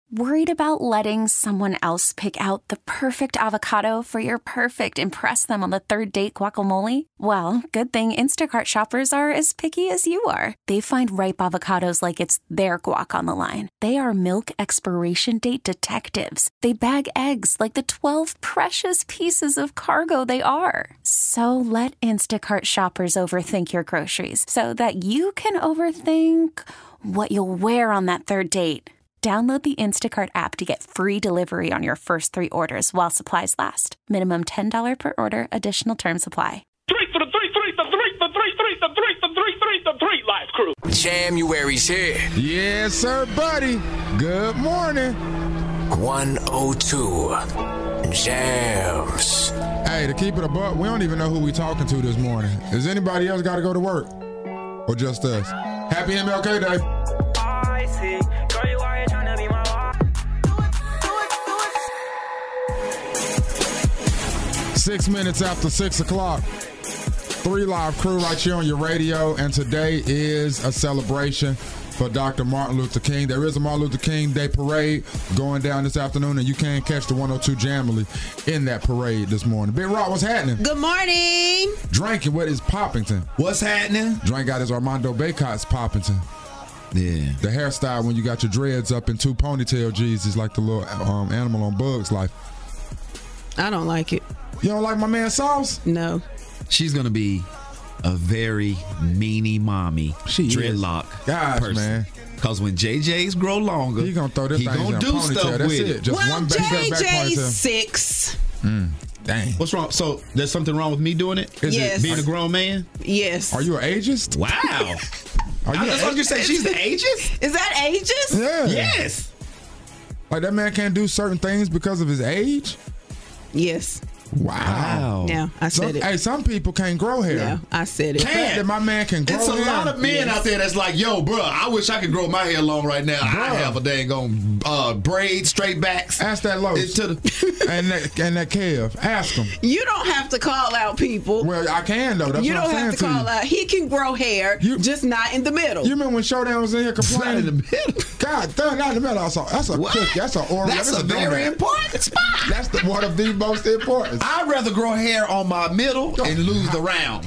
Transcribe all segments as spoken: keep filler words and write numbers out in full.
Worried about letting someone else pick out the perfect avocado for your perfect impress them on the third date guacamole? Well, good thing Instacart shoppers are as picky as you are. They find ripe avocados like it's their guac on the line. They are milk expiration date detectives. They bag eggs like the twelve precious pieces of cargo they are. So let Instacart shoppers overthink your groceries so that you can overthink what you'll wear on that third date. Download the Instacart app to get free delivery on your first three orders while supplies last. Minimum ten dollars per order. Additional terms apply. Three for the three, three, the three, the three, three, the three, the three, three, the three, Live Crew. January's here. Yes, sir, buddy. Good morning. one oh two Jams. Hey, to keep it a buck, we don't even know who we talking to this morning. Does anybody else got to go to work? Or just us? Happy M L K Day. I see. Girl, you are trying to be my wife. Six minutes after six o'clock. Three Live Crew right here on your radio, and today is a celebration for Doctor Martin Luther King. There is a Martin Luther King Day parade going down this afternoon, and you can catch the one oh two Jamily in that parade this morning. Big Rock, what's happening? Good morning. Drinking, what is Poppington? What's happening? Drink got his Armando Baycott's Poppington. Yeah. The hairstyle when you got your dreads up in two ponytail G's is like the little um, animal on Bugs Life. I don't like it. You don't like my man Sauce? No. She's going to be a very meanie mommy She dreadlock is. Gosh, person. man. Because when J J's grow longer, he gonna throw this he thing gonna in a do ponytail. stuff That's with it. it. Just well, one back, J back J's ponytail. six. Mm, dang. What's wrong? So there's something wrong with me doing it? Is Yes. it Being a grown man? Yes. Are you an ageist? Wow. Are you That's an what you say. She's the ageist? Is that ages? Yeah. Yes. Like that man can't do certain things because of his age? Yes. Wow. Yeah, I Some, said it. hey, some people can't grow hair. Yeah, I said it. The fact that my man can grow It's a hair. lot of men Yes. out there that's like, yo, bro, I wish I could grow my hair long right now. I have a dang on uh, braid, straight backs. Ask that Lowe's. It's to the- and that and that Kev. Ask him. You don't have to call out people. Well, I can though. That's you what don't I'm saying have to call you. out. He can grow hair, You- just not in the middle. You remember when Showdown was in here complaining? Not in the middle. God, damn, not in the middle. That's a, that's a What? cookie. That's an Oreo. That's a very donut. important spot. That's the one of the most important. I'd rather grow hair on my middle and lose the round.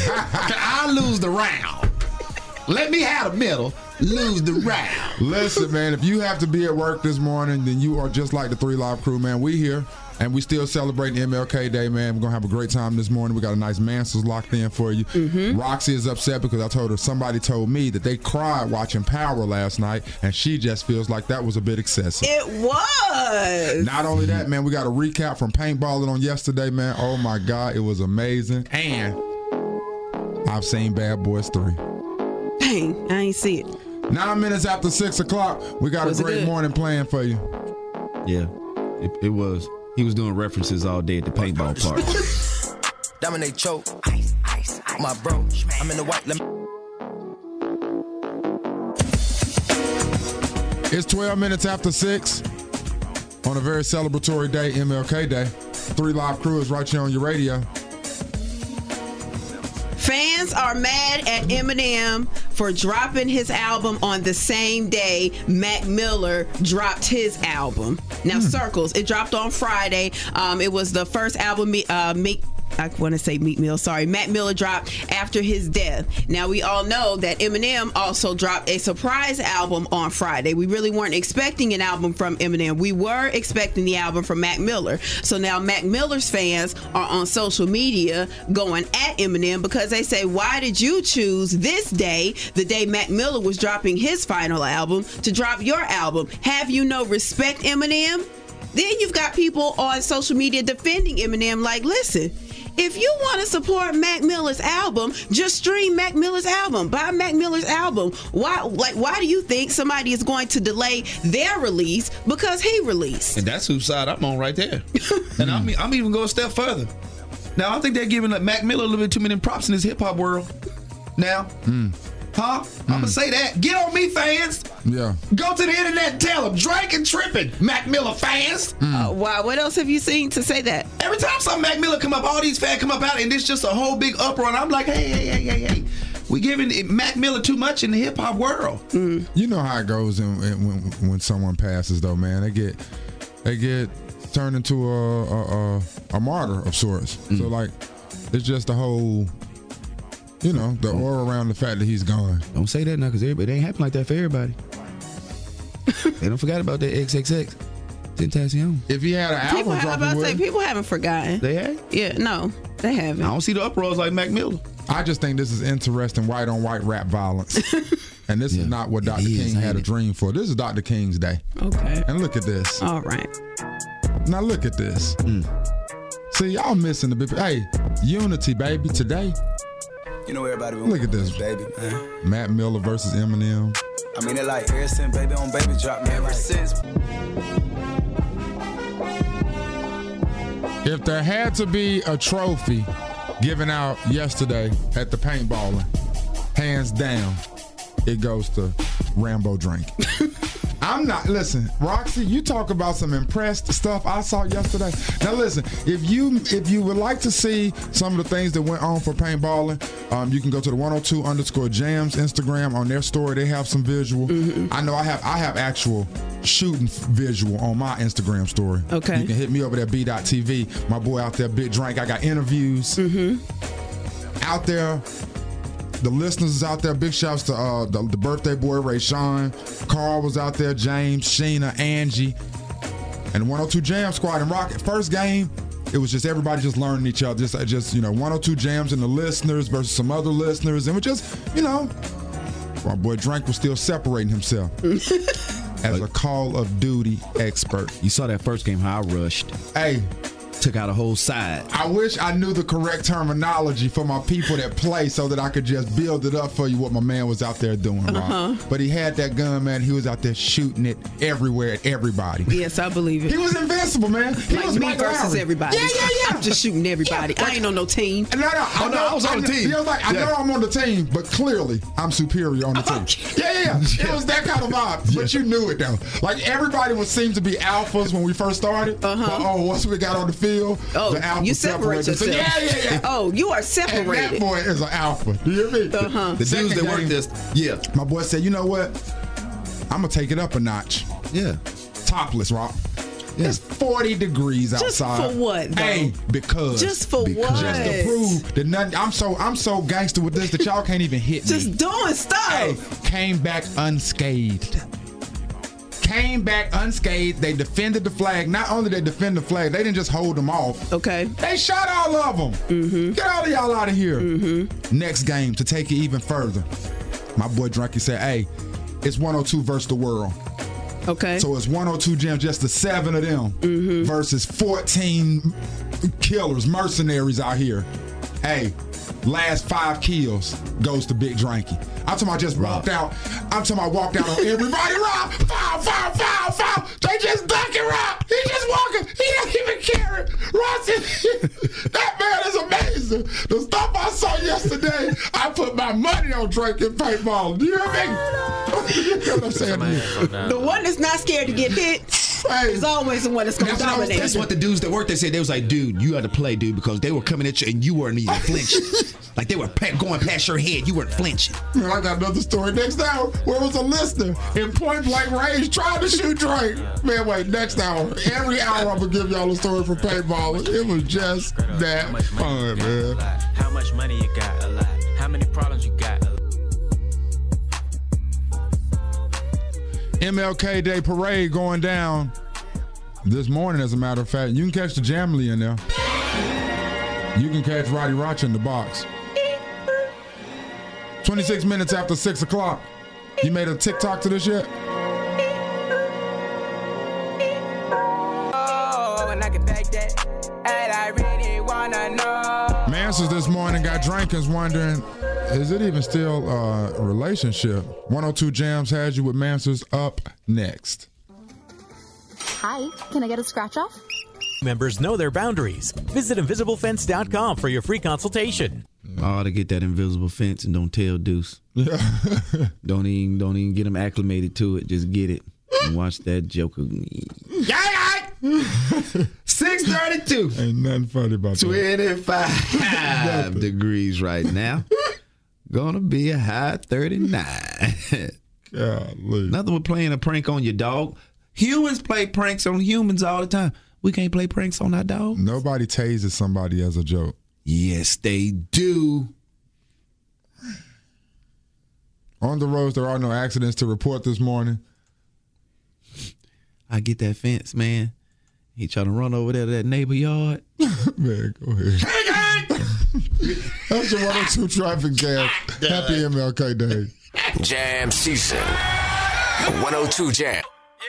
I lose the round. Let me have the middle, lose the round. Listen, man, if you have to be at work this morning, then you are just like the Three Live Crew, man. We here, and we still celebrating M L K Day, man. We're going to have a great time this morning. We got a nice Mansell's locked in for you. Mm-hmm. Roxy is upset because I told her somebody told me that they cried watching Power last night, and she just feels like that was a bit excessive. It was. Not only that, man, we got a recap from paintballing on yesterday, man. Oh, my God, it was amazing. And I've seen Bad Boys three. Dang, I ain't see it. Nine minutes after six o'clock, we got Was a it great good? morning plan for you. Yeah. It, it was. He was doing references all day at the paintball park. Dominate choke. Ice, ice, ice. My bro. I'm in the white. Let me- It's twelve minutes after six on a very celebratory day, M L K Day. Three Live Crew is right here on your radio. Fans are mad at Eminem for dropping his album on the same day Mac Miller dropped his album. Now, Circles, it dropped on Friday. Um, it was the first album uh, Meek I want to say Meek Mill, sorry, Mac Miller dropped after his death. Now, we all know that Eminem also dropped a surprise album on Friday. We really weren't expecting an album from Eminem. We were expecting the album from Mac Miller. So now Mac Miller's fans are on social media going at Eminem because they say, why did you choose this day, the day Mac Miller was dropping his final album, to drop your album? Have you no respect, Eminem? Then you've got people on social media defending Eminem like, listen, if you want to support Mac Miller's album, just stream Mac Miller's album. Buy Mac Miller's album. Why like why do you think somebody is going to delay their release because he released? And that's whose side I'm on right there. And I'm, I'm even going a step further. Now, I think they're giving Mac Miller a little bit too many props in his hip-hop world. Now, mm. huh? Mm. I'm going to say that. Get on me, fans. Yeah. Go to the internet and tell them, Drake and tripping, Mac Miller fans. Mm. Uh, wow, what else have you seen to say that? Every time some Mac Miller come up, all these fans come up out, and it's just a whole big uproar, and I'm like, hey, hey, hey, hey, hey. we giving Mac Miller too much in the hip hop world. Mm. You know how it goes in, in, when when someone passes, though, man. They get they get turned into a a, a, a martyr of sorts. Mm. So like, it's just the whole, you know, the aura around the fact that he's gone. Don't say that now, because it ain't happen like that for everybody. They don't forget about that X X X Tentacion. If he had an album, people, have, about to say, people haven't forgotten. They have? Yeah, no, they haven't. I don't see the uproars like Mac Miller. I just think this is interesting white on white rap violence. And this yeah, is not what Doctor King had a dream for. This is Doctor King's day. Okay. And look at this. All right. Now look at this. Mm. See, y'all missing the bit. Hey, Unity, baby, today. You know everybody. Look at this, baby. Man. Mac Miller versus Eminem. I mean, they're like ever since Baby on Baby drop, man. Ever since. If there had to be a trophy given out yesterday at the paintballing, hands down, it goes to Rambo Drink. I'm not, listen, Roxy, you talk about some impressed stuff I saw yesterday. Now listen, if you if you would like to see some of the things that went on for paintballing, um, you can go to the one oh two underscore jams Instagram. On their story, they have some visual. Mm-hmm. I know I have I have actual shooting visual on my Instagram story. Okay. You can hit me over there, B dot T V. My boy out there, Big Drink. I got interviews. Mm-hmm. Out there. The listeners is out there. Big shouts to uh, the, the birthday boy, Ray Sean. Carl was out there. James, Sheena, Angie. And one oh two Jam Squad and Rocket. First game, it was just everybody just learning each other. Just, just you know, one oh two Jams and the listeners versus some other listeners. And we just, you know, my boy Drink was still separating himself as a Call of Duty expert. You saw that first game, how I rushed. Hey. Took out a whole side. I wish I knew the correct terminology for my people that play so that I could just build it up for you what my man was out there doing, Rob. Uh-huh. But he had that gun, man. He was out there shooting it everywhere at everybody. Yes, I believe it. He was invincible, man. He like was me Mike versus Lowry. everybody. Yeah, yeah, yeah. I'm just shooting everybody. Yeah, like, I ain't on no team. No, no. I, oh, know, no, I was on I, the team. He was like, I yeah. know I'm on the team, but clearly I'm superior on the team. Okay. Yeah, yeah, yeah. It was that kind of vibe. But you knew it, though. Like, everybody would seem to be alphas when we first started. Uh-huh. But, oh, once we got on the field, oh, the alpha you separate separated. yourself. So, yeah, yeah, yeah. Oh, you are separated. And that boy is an alpha. Do you hear me? Uh-huh. The dudes that work this, yeah. My boy said, you know what? I'm going to take it up a notch. Yeah. Topless, Rock. Yeah. It's forty degrees outside. Just for what, though? Hey, because. Just for because. what? Just to prove that nothing. I'm so I'm so gangster with this that y'all can't even hit me. Just doing stuff. Hey, came back unscathed. Came back unscathed. They defended the flag. Not only did they defend the flag, they didn't just hold them off. Okay. They shot all of them. Mm-hmm. Get all of y'all out of here. Mm-hmm. Next game, to take it even further, my boy Drunky said, hey, it's one oh two versus the world. Okay. So it's one oh two Gems, just the seven of them mm-hmm. versus fourteen killers, mercenaries out here. Hey, last five kills goes to Big Dranky. I'm talking about just walked out. I'm talking about walked out on everybody. Rob, foul, foul, foul, foul. They just ducking Rob. He just walking. He don't even care. Rob said, that man is amazing. The stuff I saw yesterday, I put my money on drinking paintball. Do you hear me? You know what I'm saying to you? The one that's not scared to get hit. Hey. It's always the one that's going to dominate. That's what the dudes that worked, they said. They was like, dude, you had to play, dude, because they were coming at you and you weren't even flinching. Like they were going past your head. You weren't flinching. Man, I got another story. Next hour, where was a listener in point blank range trying to shoot Drake. Man, wait, next hour. Every hour I'm going to give y'all a story from paintball. It was just that fun, man. How much money you got? A lot. How many problems you got? M L K Day parade going down this morning, as a matter of fact. You can catch the Jamily in there. You can catch Roddy Roch in the box. twenty-six minutes after six o'clock. You made a TikTok to this yet? Oh, and I can take that. And I really wanna know. Mansers this morning got Drankins wondering, is it even still a relationship? one oh two Jams has you with Mansers up next. Hi, can I get a scratch off? Members know their boundaries. Visit invisible fence dot com for your free consultation. Oh, to get that invisible fence and don't tell Deuce. Yeah. don't even don't even get them acclimated to it. Just get it and watch that Joker. six thirty-two. Ain't nothing funny about that. twenty-five degrees right now. Gonna be a high thirty-nine. Golly. Nothing with playing a prank on your dog. Humans play pranks on humans all the time. We can't play pranks on our dog. Nobody tases somebody as a joke. Yes, they do. On the roads, there are no accidents to report this morning. I get that fence, man. He trying to run over there to that neighbor yard. Man, go ahead. That's your one oh two traffic jam. Happy M L K Day. Jam season. one oh two Jam.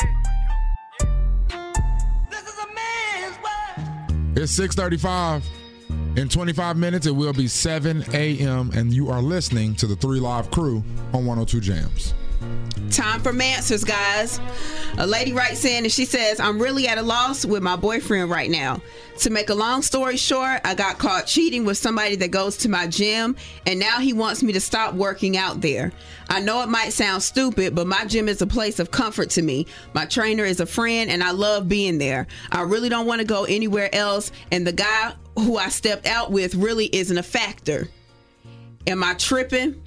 It's six thirty-five. In twenty-five minutes, it will be seven a.m. and you are listening to the Three Live Crew on one oh two Jams. Time for answers, guys. A lady writes in and she says, I'm really at a loss with my boyfriend right now. To make a long story short, I got caught cheating with somebody that goes to my gym, and now he wants me to stop working out there. I know it might sound stupid, but my gym is a place of comfort to me. My trainer is a friend, and I love being there. I really don't want to go anywhere else, and the guy who I stepped out with really isn't a factor. Am I tripping?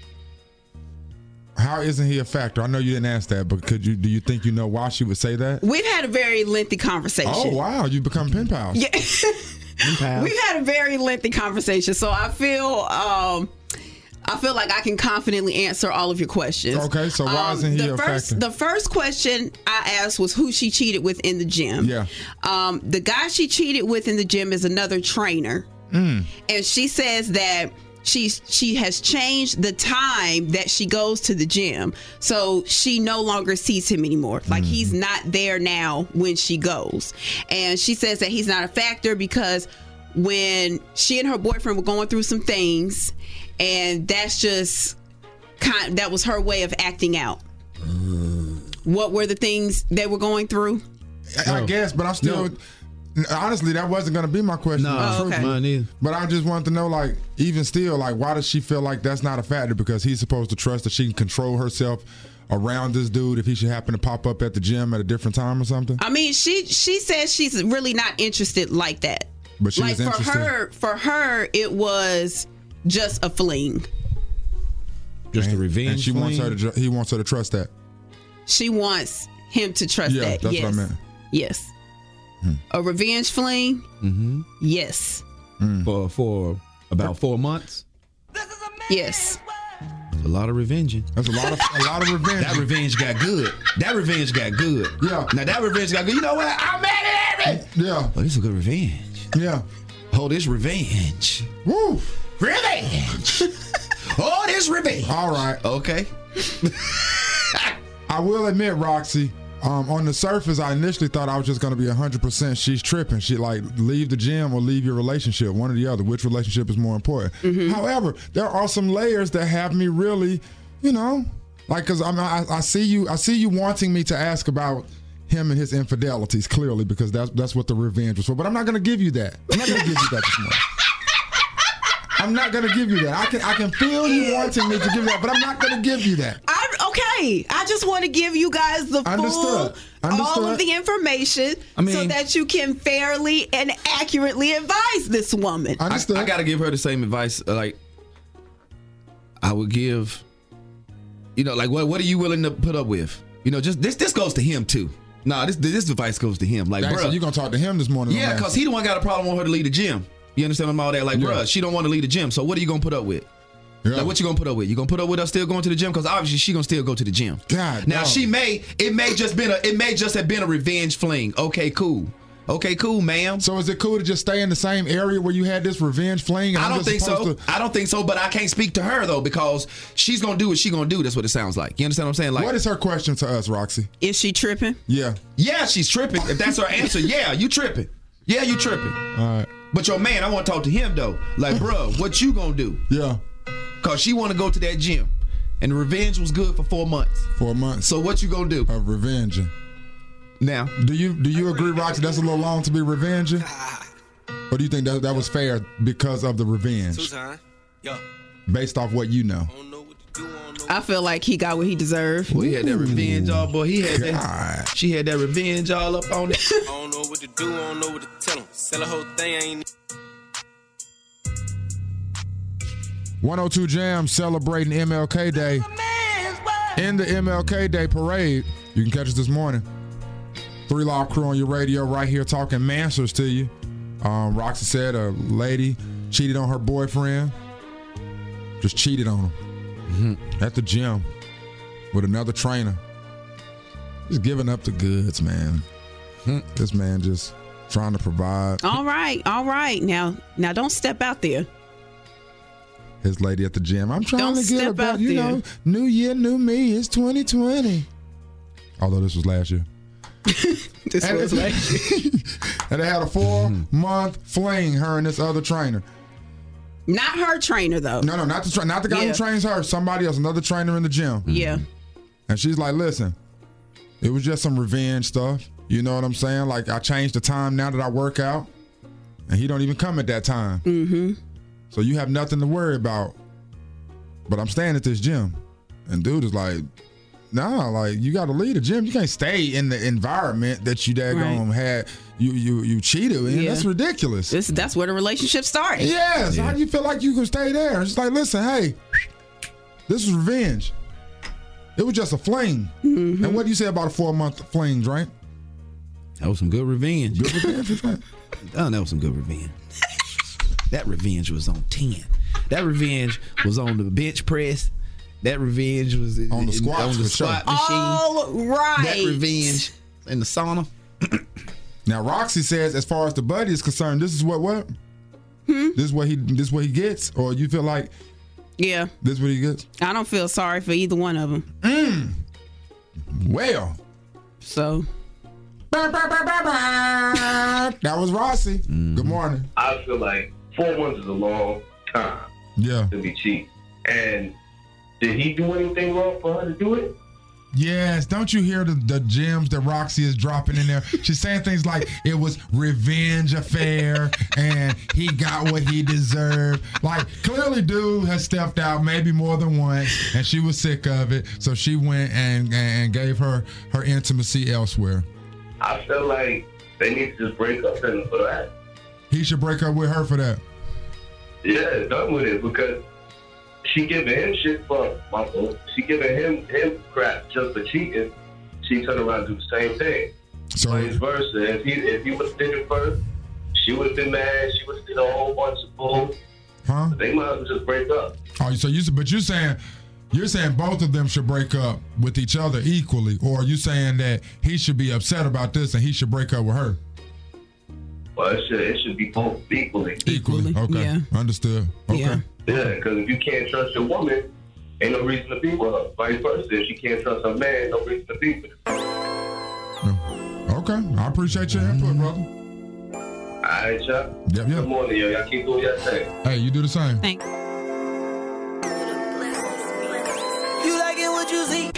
How isn't he a factor? I know you didn't ask that, but could you? Do you think you know why she would say that? We've had a very lengthy conversation. Oh, wow. You've become pen pals. Yeah. Pen pals. We've had a very lengthy conversation, so I feel um, I feel like I can confidently answer all of your questions. Okay, so why um, isn't he the a first, factor? The first question I asked was who she cheated with in the gym. Yeah. Um, the guy she cheated with in the gym is another trainer. Mm. And she says that She's she has changed the time that she goes to the gym, so she no longer sees him anymore. Like, mm. he's not there now when she goes. And she says that he's not a factor because when she and her boyfriend were going through some things, and that's just kind that was her way of acting out. Mm. What were the things they were going through? I, I guess, but I'm still. No. Honestly, that wasn't going to be my question. No, oh, okay. Mine either. But I just wanted to know, like, even still, like, why does she feel like that's not a factor? Because he's supposed to trust that she can control herself around this dude if he should happen to pop up at the gym at a different time or something? I mean, she she says she's really not interested like that. But she like was for interested. her, for her, it was just a fling. Just and, a revenge. And she fling? wants her to. He wants her to trust that. She wants him to trust yeah, that. that's yes. what I meant. Yes. Hmm. A revenge fling? Mm-hmm. Yes. Mm. For for about four months. Yes. That's a lot of revenging. That's a lot of a lot of revenge. That revenge got good. That revenge got good. Yeah. Now that revenge got good. You know what? I'm mad at everything. Yeah. Oh, this is a good revenge. Yeah. Oh, this revenge. Woo. Revenge. Oh, this revenge. All right. Okay. I will admit, Roxy, um, on the surface, I initially thought I was just going to be one hundred percent she's tripping. She like, leave the gym or leave your relationship, one or the other. Which relationship is more important? Mm-hmm. However, there are some layers that have me really, you know, like, because I, mean, I, I see you, I see you wanting me to ask about him and his infidelities, clearly, because that's that's what the revenge was for. But I'm not going to give you that. I'm not going to give you that this morning. I'm not going to give you that. I can I can feel you wanting me to give you that, but I'm not going to give you that. I, okay. I just want to give you guys the full, Understood. Understood. all of the information I mean, so that you can fairly and accurately advise this woman. I, I got to give her the same advice. Like, I would give, you know, like, what what are you willing to put up with? You know, just this this goes to him too. Nah, this this advice goes to him. Like, Actually, bro, you're going to talk to him this morning. Yeah, because he the one got a problem with her to leave the gym. You understand what I'm all that? Like, yeah. Bruh, she don't want to leave the gym. So what are you gonna put up with? Yeah. Like, what you gonna put up with? You gonna put up with her still going to the gym? Because obviously she gonna still go to the gym. God. Now no. she may it may just been a it may just have been a revenge fling. Okay, cool. Okay, cool, ma'am. So is it cool to just stay in the same area where you had this revenge fling? I don't think so. To... I don't think so. But I can't speak to her though because she's gonna do what she gonna do. That's what it sounds like. You understand what I'm saying? Like, what is her question to us, Roxy? Is she tripping? Yeah. Yeah, she's tripping. If that's her answer, yeah, you tripping. Yeah, you tripping. All right. But your man, I want to talk to him though. Like, bro, what you gonna do? Yeah. Cause she want to go to that gym, and the revenge was good for four months. Four months. So what you gonna do? Of revenging. Now, do you do you agree, Roxy? That's a little long to be revenging, or do you think that that was fair because of the revenge? Based off what you know. I feel like he got what he deserved. Well, he had that revenge all, boy. He had God. that. She had that revenge all up on it. I don't know what to do. I don't know what to tell him. Sell the whole thing. I ain't. one oh two Jam celebrating M L K Day. In the M L K Day parade, you can catch us this morning. Three Live Crew on your radio right here talking Mansers to you. Um, Roxy said a lady cheated on her boyfriend. Just cheated on him. Mm-hmm. At the gym with another trainer. Just giving up the goods, man. Mm-hmm. This man just trying to provide. All right, all right. Now, now don't step out there. His lady at the gym. I'm trying Don't to get step about, out you there. know, new year, new me. It's twenty twenty. Although this was last year. This and was last year. And they had a four-month fling, her and this other trainer. Not her trainer, though. No, no, not the, tra- not the guy Yeah. who trains her. Somebody else, another trainer in the gym. Yeah. And she's like, listen, it was just some revenge stuff. You know what I'm saying? Like, I changed the time now that I work out, and he don't even come at that time. Mm-hmm. So you have nothing to worry about. But I'm staying at this gym. And dude is like, nah, like, you got to leave the gym. You can't stay in the environment that you daggone Right. had, you you you cheated in. Yeah. That's ridiculous. This, that's where the relationship started. Yes. How do you feel like you can stay there? It's like, listen, hey, this is revenge. It was just a fling. Mm-hmm. And what do you say about a four-month fling, Drake? That was some good revenge. Good revenge, Drake. Oh, that was some good revenge. That revenge was on ten. That revenge was on the bench press. That revenge was on the squat, on the squat machine. All right. That revenge in the sauna. Now Roxy says, as far as the buddy is concerned, this is what what? Hmm? This is what he this is what he gets, or you feel like Yeah. this is what he gets? I don't feel sorry for either one of them. Mm. Well, so that was Rossi. Good morning. I feel like four months is a long time Yeah. to be cheap. And did he do anything wrong for her to do it? Yes, don't you hear the, the gems that Roxy is dropping in there? She's saying things like it was revenge affair and he got what he deserved. Like, clearly dude has stepped out maybe more than once and she was sick of it, so she went and, and gave her her intimacy elsewhere. I feel like they need to just break up and for that. He should break up with her for that. Yeah, done with it, because she giving him shit for my fault. She giving him him crap just for cheating. She turned around and do the same thing. So vice versa. If he if he would have did it first, she would have been mad. She would have did a whole bunch of bull. Huh? But they might as well just break up. Oh, so you but you're saying you're saying both of them should break up with each other equally, or are you saying that he should be upset about this and he should break up with her? Well, it should it should be both equally. Equally. Okay. Yeah. Understood. Okay. Yeah. Yeah, because if you can't trust your woman, ain't no reason to be with her. Vice versa, if she can't trust her man, no reason to be with her. Okay. I appreciate your input, brother. All right, y'all. Yep, yep. Good morning, yo. Y'all keep doing your thing. Hey, you do the same. Thanks. You like it what you see?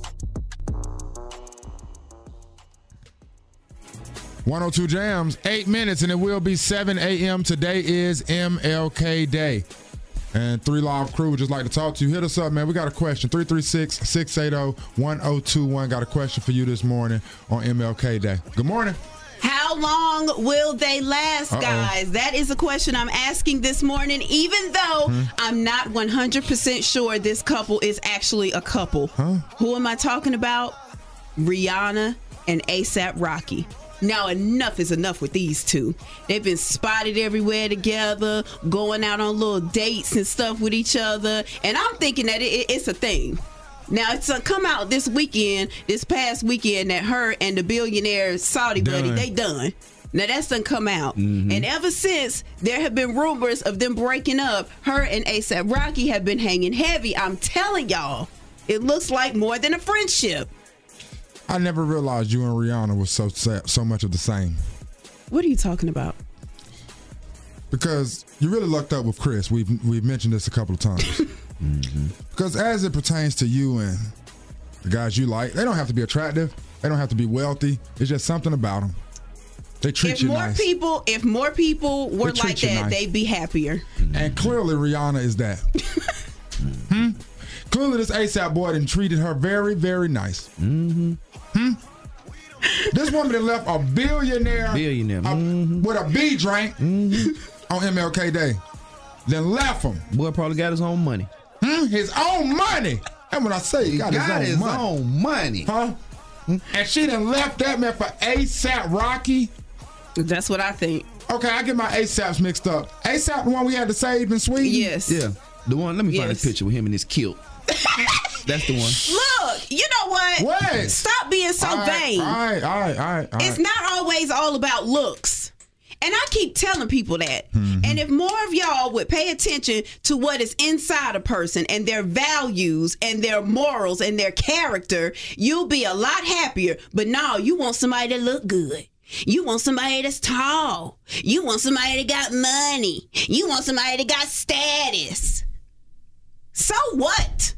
one oh two Jams, eight minutes, and it will be seven a.m. Today is M L K Day. And Three Live Crew would just like to talk to you. Hit us up, man. We got a question. three three six, six eight zero, one zero two one. Got a question for you this morning on M L K Day. Good morning. How long will they last, Uh-oh. guys? That is a question I'm asking this morning, even though Hmm. I'm not one hundred percent sure this couple is actually a couple. Huh? Who am I talking about? Rihanna and A$AP Rocky. Now, enough is enough with these two. They've been spotted everywhere together, going out on little dates and stuff with each other. And I'm thinking that it, it's a thing. Now, it's uh, come out this weekend, this past weekend, that her and the billionaire Saudi buddy, Done. they done. Now, that's done come out. Mm-hmm. And ever since, there have been rumors of them breaking up. Her and A$AP Rocky have been hanging heavy. I'm telling y'all, it looks like more than a friendship. I never realized you and Rihanna was so so much of the same. What are you talking about? Because you really lucked up with Chris. We've we've mentioned this a couple of times. Mm-hmm. Because as it pertains to you and the guys you like, they don't have to be attractive. They don't have to be wealthy. It's just something about them. They treat if you more nice. people, if more people were They treat like you that, nice. they'd be happier. And clearly Rihanna is that. hmm? Clearly this A$AP boy done treated her very, very nice. Mm-hmm. Hmm? This woman done left a billionaire, Billionaire. a- with a B drink on M L K Day. then left him. Boy probably got his own money. Hmm? His own money. And when I say he, he got, got his, own, his money. own money. Huh? And she done left that man for ASAP Rocky. That's what I think. Okay, I get my ASAPs mixed up. ASAP, the one we had to save in Sweden? Yes. Yeah. The one, let me find Yes. this picture with him in his kilt. That's the one. Look, you know what? What? Stop being so All right, vain. All right, all right, all right. All It's right. not always all about looks. And I keep telling people that. Mm-hmm. And if more of y'all would pay attention to what is inside a person and their values and their morals and their character, you'll be a lot happier. But no, you want somebody that look good. You want somebody that's tall. You want somebody that got money. You want somebody that got status. So what?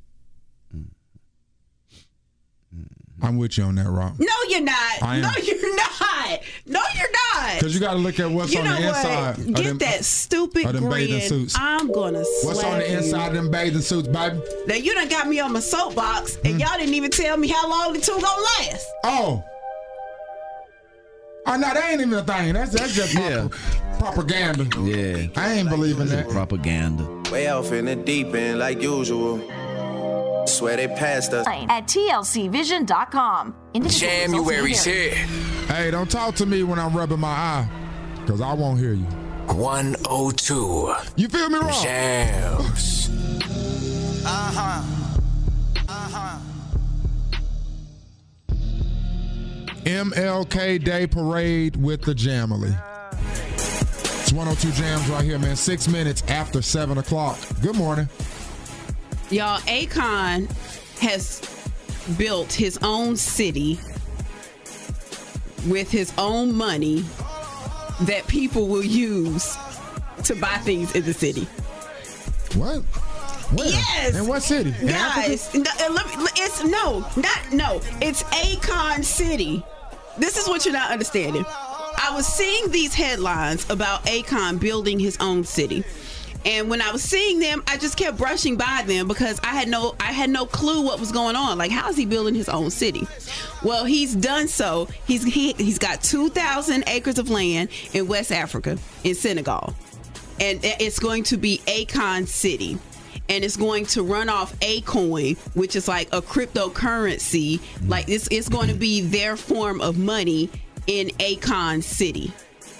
I'm with you on that, Rob. No, you're not. I am. No, you're not. No, you're not. Because you got to look at what's You on know the what? inside. of Get them- that stupid of them bathing grin. suits. I'm gonna slap What's on the you. inside of them bathing suits, baby? Now you done got me on my soapbox, and y'all didn't even tell me how long the two gonna last. Oh. Oh, no, that ain't even a thing. That's that's just Yeah. prop- propaganda. Yeah. I ain't believing that. Propaganda. Way off in the deep end like usual. Swear they passed us. At T L C vision dot com. January's here. Hey, don't talk to me when I'm rubbing my eye, because I won't hear you. one oh two. You feel me, Rob? Jams. Uh-huh. Uh-huh. M L K Day Parade with the Jamily. It's one oh two Jams right here, man. Six minutes after seven o'clock. Good morning. Y'all, Akon has built his own city with his own money that people will use to buy things in the city. What? Where? Yes. In what city? In Guys, no, uh, let me- it's no, not no. It's Akon City. This is what you're not understanding. I was seeing these headlines about Akon building his own city. And when I was seeing them, I just kept brushing by them because I had no I had no clue what was going on. Like, how is he building his own city? Well, he's done so. He's he, he's got two thousand acres of land in West Africa, in Senegal. And it's going to be Akon City. And it's going to run off Acoin, which is like a cryptocurrency. Like, it's, it's going to be their form of money in Akon City.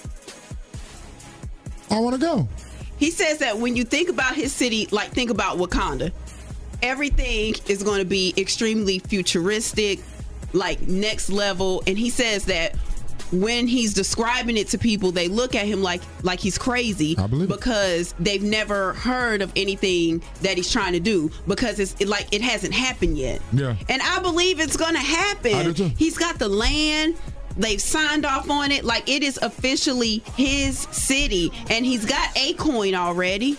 I want to go. He says that when you think about his city, like think about Wakanda, everything is going to be extremely futuristic, like next level. And he says that when he's describing it to people, they look at him like like he's crazy because they've never heard of anything that he's trying to do, because it's it, like it hasn't happened yet. Yeah. And I believe it's going to happen. I do too. He's got the land. They've signed off on it. Like, it is officially his city. And he's got Acoin already.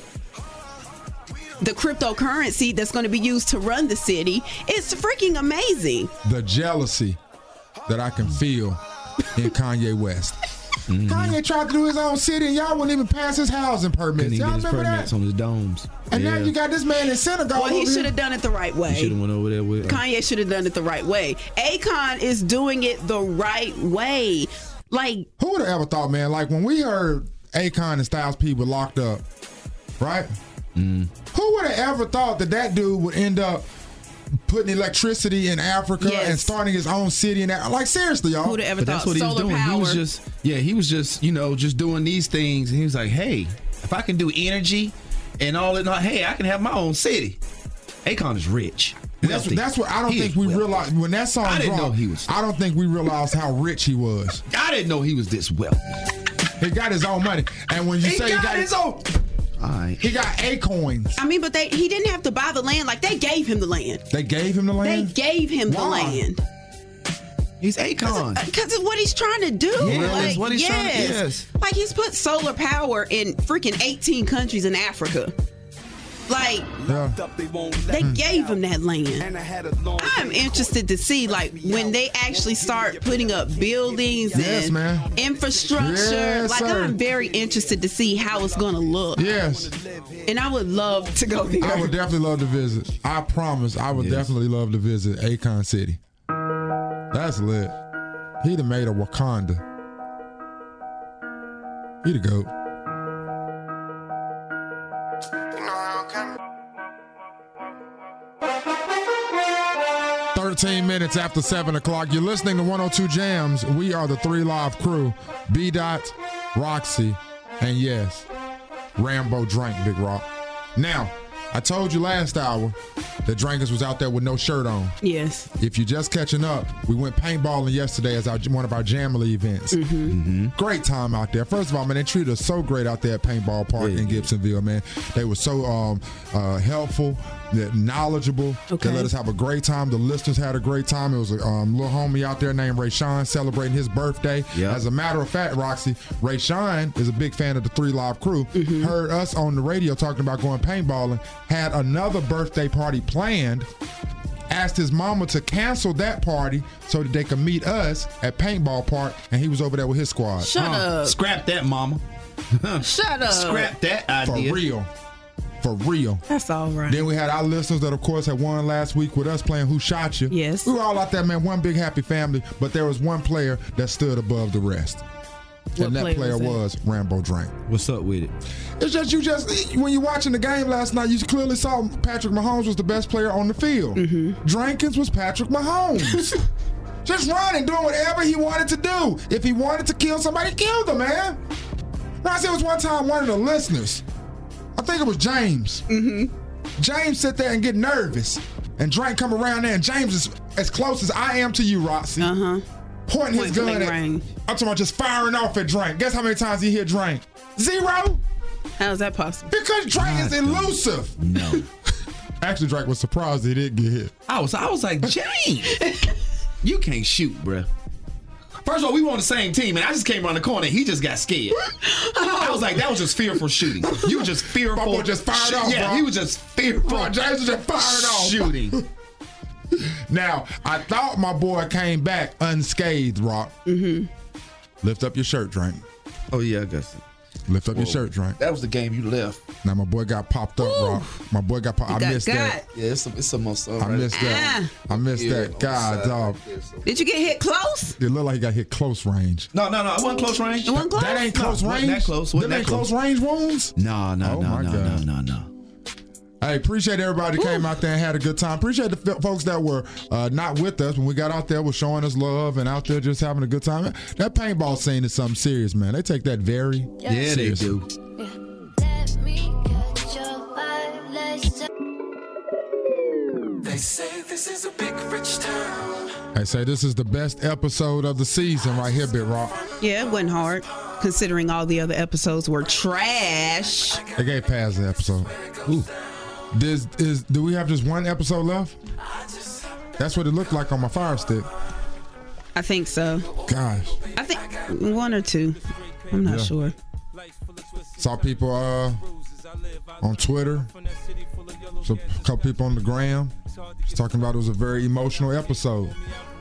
The cryptocurrency that's going to be used to run the city. It's freaking amazing. The jealousy that I can feel in Kanye West. Mm-hmm. Kanye tried to do his own city, and y'all wouldn't even pass his housing permits. Couldn't even Y'all get his remember permits that? on his domes. And yeah. now you got this man in Senegal. Well, he over should here. have done it the right way. He should have went over there with. Kanye should have done it the right way. Akon is doing it the right way. Like, who would have ever thought, man? Like, when we heard Akon and Styles P were locked up, right? Mm. Who would have ever thought that that dude would end up putting electricity in Africa Yes. and starting his own city in that? Like, seriously, y'all. Who'd have ever But that's thought? what he was Solar doing. power. He was just, yeah, he was just, you know, just doing these things. And he was like, hey, if I can do energy and all that, hey, I can have my own city. Akon is rich. That's, that's what I don't He think is we wealthy. realized when that song I didn't dropped. know he was- I don't think we realized how rich he was. I didn't know he was this wealthy. He got his own money, and when you He say got he got his own. All right. he got Acoins. I mean, but they he didn't have to buy the land. Like, they gave him the land. They gave him the land. They gave him the Why? land. He's Akon. Because of what he's trying to do. Yeah, like, that's what he's trying to- yes. yes. Like, he's put solar power in freaking eighteen countries in Africa. Like, Yeah. they gave him that land. I'm interested to see, like, when they actually start putting up buildings Yes, and man. infrastructure. Yes, like, sir. I'm very interested to see how it's going to look. Yes, And I would love to go there. I would definitely love to visit. I promise, I would Yes. definitely love to visit Akon City. That's lit. He'd have made a Wakanda. He'd have go. thirteen minutes after seven o'clock. You're listening to one oh two Jams. We are the Three Live Crew. B-Dot, Roxy, and yes, Rambo Drank, Big Rock. Now, I told you last hour that Drankins was out there with no shirt on. Yes. If you're just catching up, we went paintballing yesterday as our, one of our Jamily events. Mm-hmm. Mm-hmm. Great time out there. First of all, man, they treated us so great out there at Paintball Park yeah. in Gibsonville, man. They were so um, uh, helpful, knowledgeable. Okay. They let us have a great time. The listeners had a great time. It was a um, little homie out there named Ray Sean celebrating his birthday. Yep. As a matter of fact, Roxy, Ray Sean is a big fan of the Three Live Crew. Mm-hmm. Heard us on the radio talking about going paintballing, had another birthday party planned, asked his mama to cancel that party so that they could meet us at Paintball Park, and he was over there with his squad. Shut huh. up. Scrap that, mama. Shut up. Scrap that idea. For real. For real. That's all right. Then we had our listeners that, of course, had won last week with us playing Who Shot You. Yes. We were all out there, man, one big happy family, but there was one player that stood above the rest. What and that player player was, was Rambo Drank. What's up with it? It's just, you just, when you're watching the game last night, you clearly saw Patrick Mahomes was the best player on the field. Mm-hmm. Drankins was Patrick Mahomes. Just running, doing whatever he wanted to do. If he wanted to kill somebody, he killed him, man. I said it was one time one of the listeners, I think it was James. Mm-hmm. James sit there and get nervous, and Drank come around there, and James is as close as I am to you, Roxy. Uh-huh. Pointing Point his gun at, range. I'm talking about just firing off at Drank. Guess how many times you hear Drank? Zero. How is that possible? Because Drank is elusive. No. Actually, Drank was surprised he didn't get hit. I was, I was like, James, you can't shoot, bruh. First of all, we were on the same team, and I just came around the corner, and he just got scared. I was like, that was just fearful shooting. You were just fearful. My boy just fired shoot. off, Yeah, bro. he was just fearful. Bro, James was just fired off. Shooting. Now, I thought my boy came back unscathed, Rock. Mm-hmm. Lift up your shirt, Drank. Oh, yeah, I guess. Lift up Whoa. your shirt, Drank. That was the game you left. Now, my boy got popped up, Ooh. Rock. My boy got popped. I got missed got. that. Yeah, it's, a, it's almost all I right. missed that. Ah. I missed Yeah, that. God, dog. Did you get hit close? It looked like he got hit close range. No, no, no. It wasn't close range. It wasn't close? That ain't close No, range? wasn't that close. Wasn't Them that ain't close. close range wounds? No, no, Oh, no, my no, God. no, no, no. Hey, appreciate everybody that came out there and had a good time. Appreciate the f- folks that were uh, not with us when we got out there, was showing us love and out there just having a good time. That paintball scene is something serious, man. They take that very Yeah, seriously. they do. They say this is a big rich town. They say this is the best episode of the season right here, Big Rock. Yeah, it wasn't hard, considering all the other episodes were trash. They gave past the episode. Ooh. Does, is, do we have just one episode left? That's what it looked like on my Fire Stick. I think so. Gosh. I think one or two. I'm not Yeah. sure. Saw people uh, on Twitter. So a couple people on the gram was talking about it was a very emotional episode.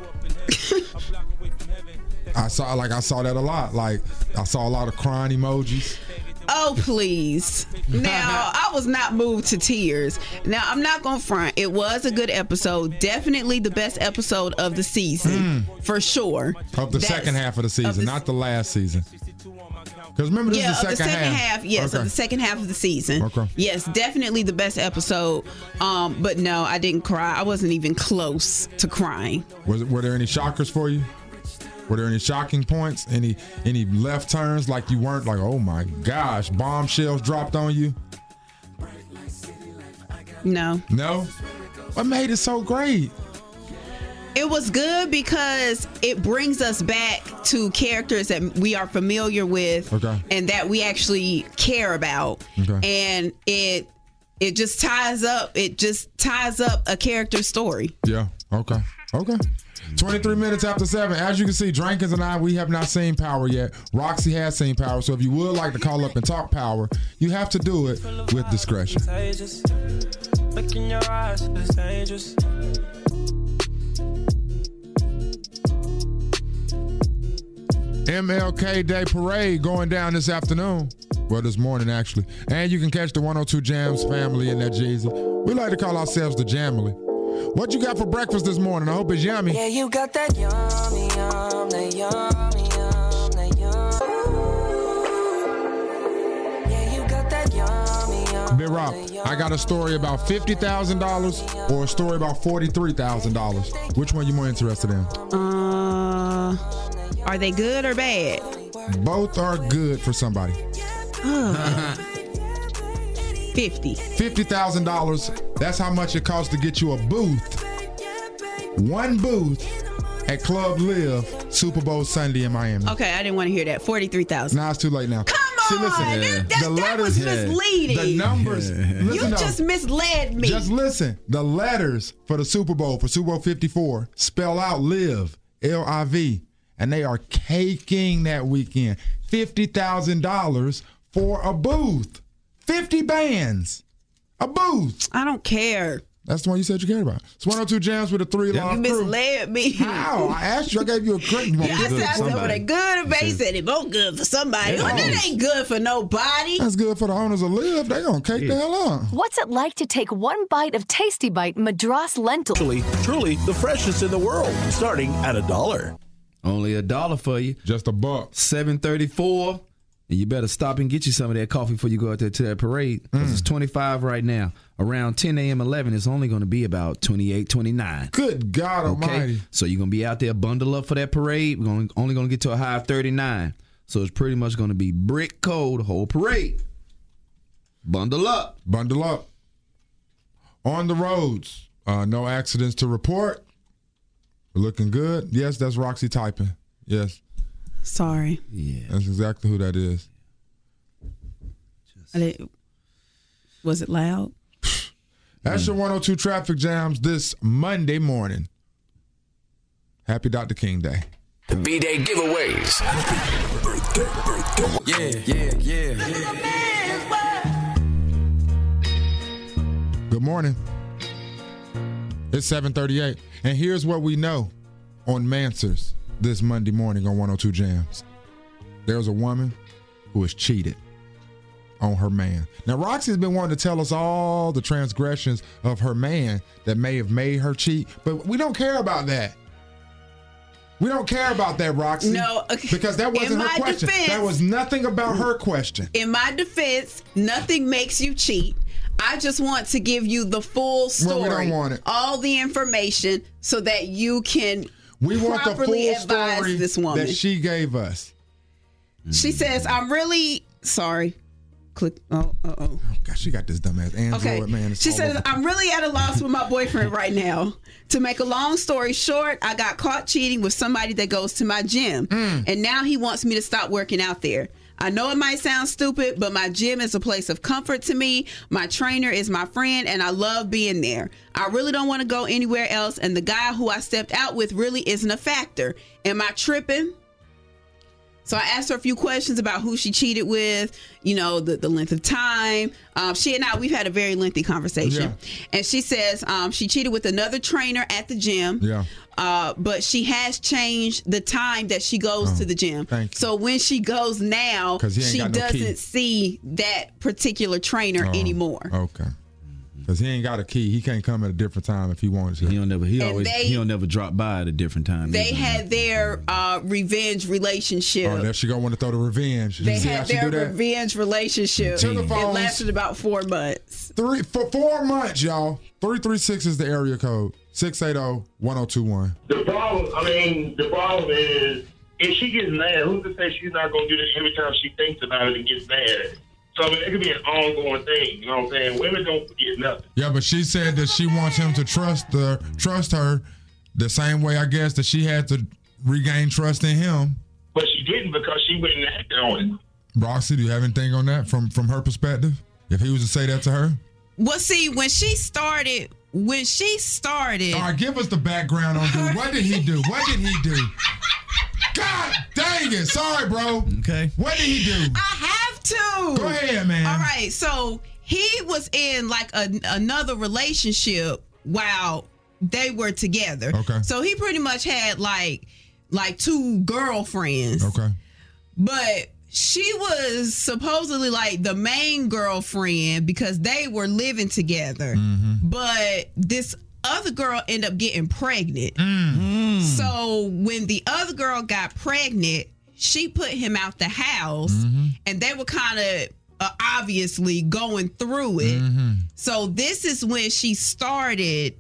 I saw like I saw that a lot. Like I saw a lot of crying emojis. Oh, please. Now, I was not moved to tears. Now, I'm not going to front. It was a good episode. Definitely the best episode of the season, mm. for sure. Of the That's, second half of the season, of the, not the last season. Because remember, this yeah, is the second, of the second half. half yes, okay. of the second half of the season. Okay. Yes, definitely the best episode. Um, but no, I didn't cry. I wasn't even close to crying. Was it, were there any shockers for you? Were there any shocking points? Any any left turns like you weren't like, oh my gosh, bombshells dropped on you? No. No? What made it so great? It was good because it brings us back to characters that we are familiar with, okay. and that we actually care about. Okay. And it it just ties up it just ties up a character story. Yeah. Okay. Okay. twenty-three minutes after seven. As you can see, Drankins and I, we have not seen Power yet. Roxy has seen Power. So if you would like to call up and talk Power, you have to do it with discretion. Look in your eyes, it's dangerous. M L K Day Parade going down this afternoon. Well, this morning, actually. And you can catch the one oh two Jams family in that Jeezy. We like to call ourselves the Jamily. What you got for breakfast this morning? I hope it's yummy. Yeah, you got that yummy, yum, that yummy, yum, that yum. Yeah, you got that yummy, yum. Big Rock, drop. I got a story about fifty thousand dollars or a story about forty-three thousand dollars. Which one you more interested in? Uh, are they good or bad? Both are good for somebody. Uh, fifty. fifty thousand dollars. That's how much it costs to get you a booth. One booth at Club Live Super Bowl Sunday in Miami. Okay, I didn't want to hear that. forty-three thousand. Nah, it's too late now. Come See, on, listen, that, that, the that letters, was misleading. The numbers. Listen, you though. just misled me. Just listen. The letters for the Super Bowl, for Super Bowl fifty-four, spell out Live, L I V, and they are caking that weekend. fifty thousand dollars for a booth. fifty bands. A booth. I don't care. That's the one you said you cared about. It's one oh two Jams with a three You live crew. misled me. How? I asked you. I gave you a credit. Yeah, I said, I said, well, they good or bad? He said, it both good for somebody. Well, that ain't good for nobody. That's good for the owners of Live. They gonna cake the hell up. What's it like to take one bite of Tasty Bite Madras lentil? Truly, truly the freshest in the world, starting at a dollar. Only a dollar for you. Just a buck. seven thirty-four. And you better stop and get you some of that coffee before you go out there to that parade. Because mm. it's twenty-five right now. Around ten a.m., eleven, it's only going to be about twenty-eight, twenty-nine. Good God okay? Almighty. So you're going to be out there, bundle up for that parade. We're gonna, only going to get to a high of thirty-nine. So it's pretty much going to be brick cold the whole parade. Bundle up. Bundle up. On the roads. Uh, no accidents to report. We're looking good. Yes, that's Roxy typing. Yes. Sorry. Yeah. That's exactly who that is. I didn't, was it loud? That's mm. your one oh two Traffic Jams this Monday morning. Happy Doctor King Day. The B-Day giveaways. Yeah, yeah, yeah. Good morning. It's seven thirty-eight. And here's what we know on Mansers this Monday morning on one oh two Jams. There's a woman who has cheated on her man. Now, Roxy's been wanting to tell us all the transgressions of her man that may have made her cheat, but we don't care about that. We don't care about that, Roxy. No, okay. Because that wasn't In her my question. defense, that was nothing about her question. In my defense, nothing makes you cheat. I just want to give you the full story. Well, we don't want it. All the information so that you can we want properly the full advise story this woman. that she gave us. She says, I'm really sorry. Click. Oh, uh oh. Oh, gosh, she got this dumbass Android, okay. man. It's She says, I'm really at a loss with my boyfriend right now. To make a long story short, I got caught cheating with somebody that goes to my gym. Mm. And now he wants me to stop working out there. I know it might sound stupid, but my gym is a place of comfort to me. My trainer is my friend, and I love being there. I really don't want to go anywhere else, and the guy who I stepped out with really isn't a factor. Am I tripping? So I asked her a few questions about who she cheated with, you know, the, the length of time. Um, she and I, we've had a very lengthy conversation. Yeah. And she says um, she cheated with another trainer at the gym. Yeah. Uh, but she has changed the time that she goes oh, to the gym. So when she goes now, she doesn't no see that particular trainer oh, anymore. Okay. Because he ain't got a key. He can't come at a different time if he wanted to. He don't never. He and always. They, he don't never drop by at a different time. They either. had their uh, revenge relationship. Oh, there she gonna want to throw the revenge. They See had how she their do that? revenge relationship. It lasted about four months. Three for four months, y'all. Three three six is the area code. Six eight zero one zero two one. The problem. I mean, the problem is if she gets mad, who's to say she's not gonna do this every time she thinks about it and gets mad? So I mean, it could be an ongoing thing. You know what I'm saying? Women don't forget nothing. Yeah, but she said that she wants him to trust her, trust her, the same way I guess that she had to regain trust in him. But she didn't because she went and acted on it. Roxy, do you have anything on that from from her perspective? If he was to say that to her? Well, see, when she started, when she started. All right, give us the background on dude. What did he do? What did he do? God dang it. Sorry, bro. Okay. What did he do? I have to. Go ahead, man. All right. So he was in like a, another relationship while they were together. Okay. So he pretty much had like like two girlfriends. Okay. But she was supposedly like the main girlfriend because they were living together. Mm-hmm. But this other girl ended up getting pregnant. Mm. So when the other girl got pregnant, she put him out the house, mm-hmm. and they were kind of uh, obviously going through it. Mm-hmm. So this is when she started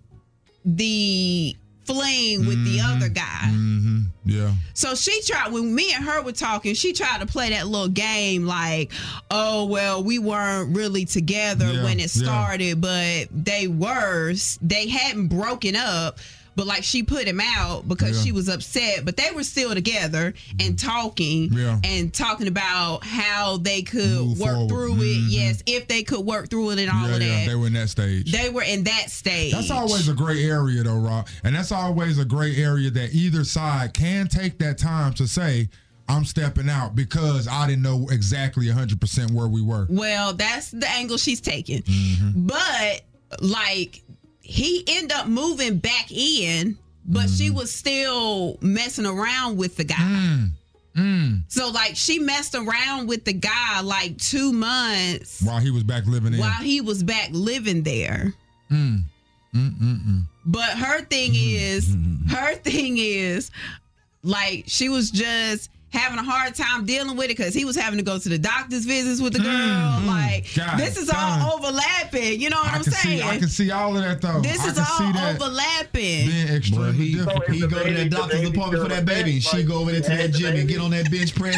the fling with the other guy. Mm-hmm. Yeah. So she tried, when me and her were talking, she tried to play that little game like, oh, well, we weren't really together Yeah, when it yeah. started, but they were. They hadn't broken up. But like she put him out because Yeah. she was upset, but they were still together and talking Yeah. and talking about how they could Move work forward. through it. Mhm. Yes, if they could work through it and all yeah, of yeah, that. they were in that stage. They were in that stage. That's always a gray area, though, Rob. And that's always a gray area that either side can take that time to say, I'm stepping out because I didn't know exactly one hundred percent where we were. Well, that's the angle she's taking. Mm-hmm. But, like, he ended up moving back in, but she Mm-hmm. was still messing around with the guy. Mm. Mm. So, like, she messed around with the guy, like, two months While he was back living in. while he was back living there. Mm. Mm-mm-mm. But her thing is, her thing is, like, she was just having a hard time dealing with it because he was having to go to the doctor's visits with the girl. Mm, like, God, this is God. all overlapping. You know what I I'm can saying? see, I can see all of that though. This I is can see all that overlapping. being extremely Well, he, difficult. he go to that doctor's appointment for that baby, and she go over there to that gym and get on that bench press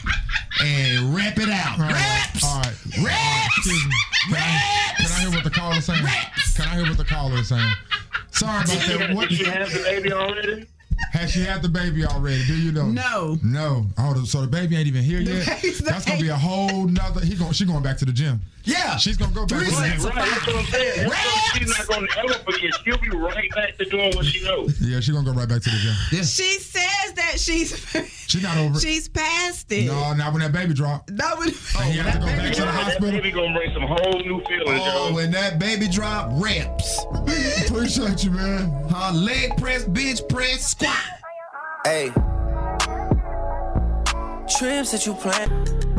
and rep it out. All right, Reps! all right. Reps! Excuse me. Can I, can I hear what the caller is saying? Can I hear what the caller is saying? Sorry about that. What Did she have the baby already? Has she had the baby already? Do you know? No. No. Oh, so the baby ain't even here yet? baby's That's not- gonna be a whole nother. He going. She going back to the gym. Yeah. She's gonna go back. Three to the Right, sets gym. of right. That's what I'm saying. That's what she's not going to ever forget. She'll be right back to doing what she knows. Yeah, she's gonna go right back to the gym. Yeah. She says that she's She's not over. it. she's past it. No, not when that baby dropped. That would, And he had to go back to the That hospital. baby going to bring some whole new feelings, Oh, yo. when that baby drop, reps. Appreciate you, man. Huh? Leg press, bench press, squat. Hey. Trips that you plan.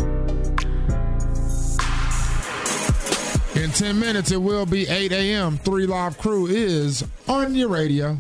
In ten minutes, it will be eight a.m. Three Live Crew is on your radio.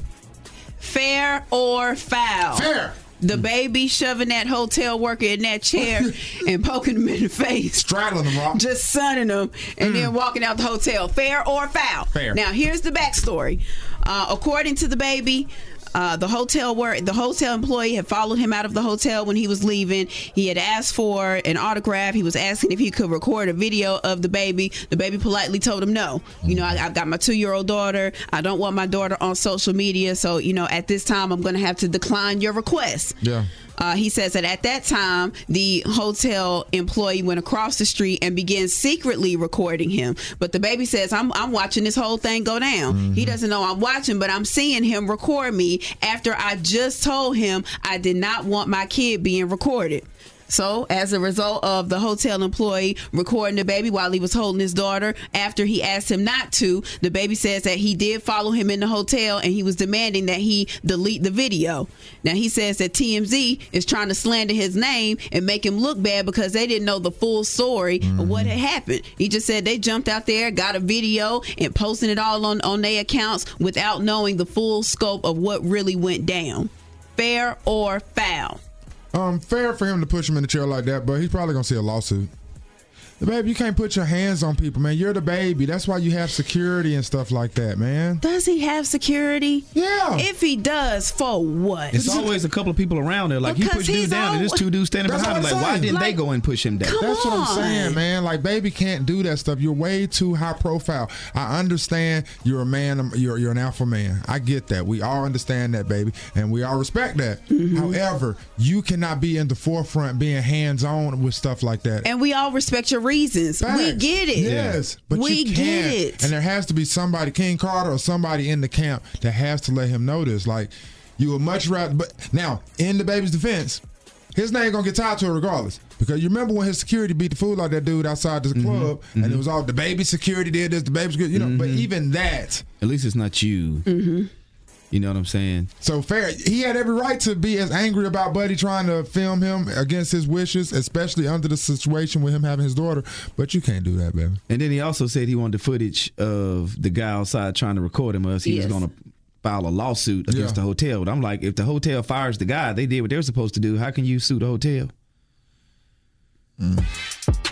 fair or foul? Fair. The baby shoving that hotel worker in that chair and poking him in the face. Straddling him, Rob. Just sunning him and then walking out the hotel. Fair or foul? Fair. Now, here's the backstory. Uh, according to the baby, uh, the hotel work, the hotel employee had followed him out of the hotel when he was leaving. He had asked for an autograph. He was asking if he could record a video of the baby. The baby politely told him no. You know, I, I've got my two-year-old daughter. I don't want my daughter on social media. So, you know, at this time, I'm going to have to decline your request. Yeah. Uh, he says that at that time, the hotel employee went across the street and began secretly recording him. But the baby says, I'm, I'm watching this whole thing go down. Mm-hmm. He doesn't know I'm watching, but I'm seeing him record me after I just told him I did not want my kid being recorded. So, as a result of the hotel employee recording the baby while he was holding his daughter, after he asked him not to, the baby says that he did follow him in the hotel and he was demanding that he delete the video. Now, he says that T M Z is trying to slander his name and make him look bad because they didn't know the full story mm-hmm. of what had happened. He just said they jumped out there, got a video, and posting it all on, on their accounts without knowing the full scope of what really went down. Fair or foul? Um, fair for him to push him in the chair like that, but he's probably gonna see a lawsuit. Baby, you can't put your hands on people, man. You're the baby. That's why you have security and stuff like that, man. Does he have security? Yeah. If he does, for what? It's always a couple of people around there. Like, because he pushed dude down, and there's two dudes standing That's behind him. what Like, I'm why saying. didn't Like, they go and push him down? Come That's what I'm on. saying, man. Like, baby can't do that stuff. You're way too high profile. I understand you're a man. You're you're an alpha man. I get that. We all understand that, baby, and we all respect that. Mm-hmm. However, you cannot be in the forefront, being hands on with stuff like that. And we all respect your reasons. Facts. We get it. Yes, but we you can't. get it. And there has to be somebody, King Carter or somebody in the camp that has to let him know this. Like, you would much rather. But now, in the baby's defense, his name gonna get tied to it regardless. Because you remember when his security beat the fool out that dude outside the mm-hmm. club, mm-hmm. and it was all the baby security did this, the baby security, you know. Mm-hmm. But even that, at least it's not you. Mm-hmm. You know what I'm saying? So fair. He had every right to be as angry about Buddy trying to film him against his wishes, especially under the situation with him having his daughter. But you can't do that, baby. And then he also said he wanted the footage of the guy outside trying to record him, or else he yes. was going to file a lawsuit against yeah. the hotel. But I'm like, if the hotel fires the guy, they did what they were supposed to do. How can you sue the hotel? Mm.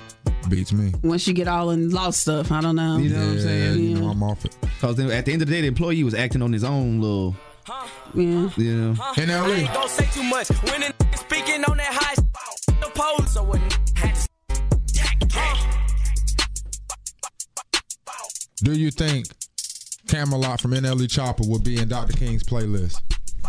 Beats me. Once you get all in law stuff, I don't know. You know what I'm saying? You know, I'm off it. Because at the end of the day, the employee was acting on his own little. Yeah. You know. In L A. I ain't gonna say too much. When a nigga speaking on that high the pole, so when had to Do you think Camelot from N L E Chopper will be in Doctor King's playlist?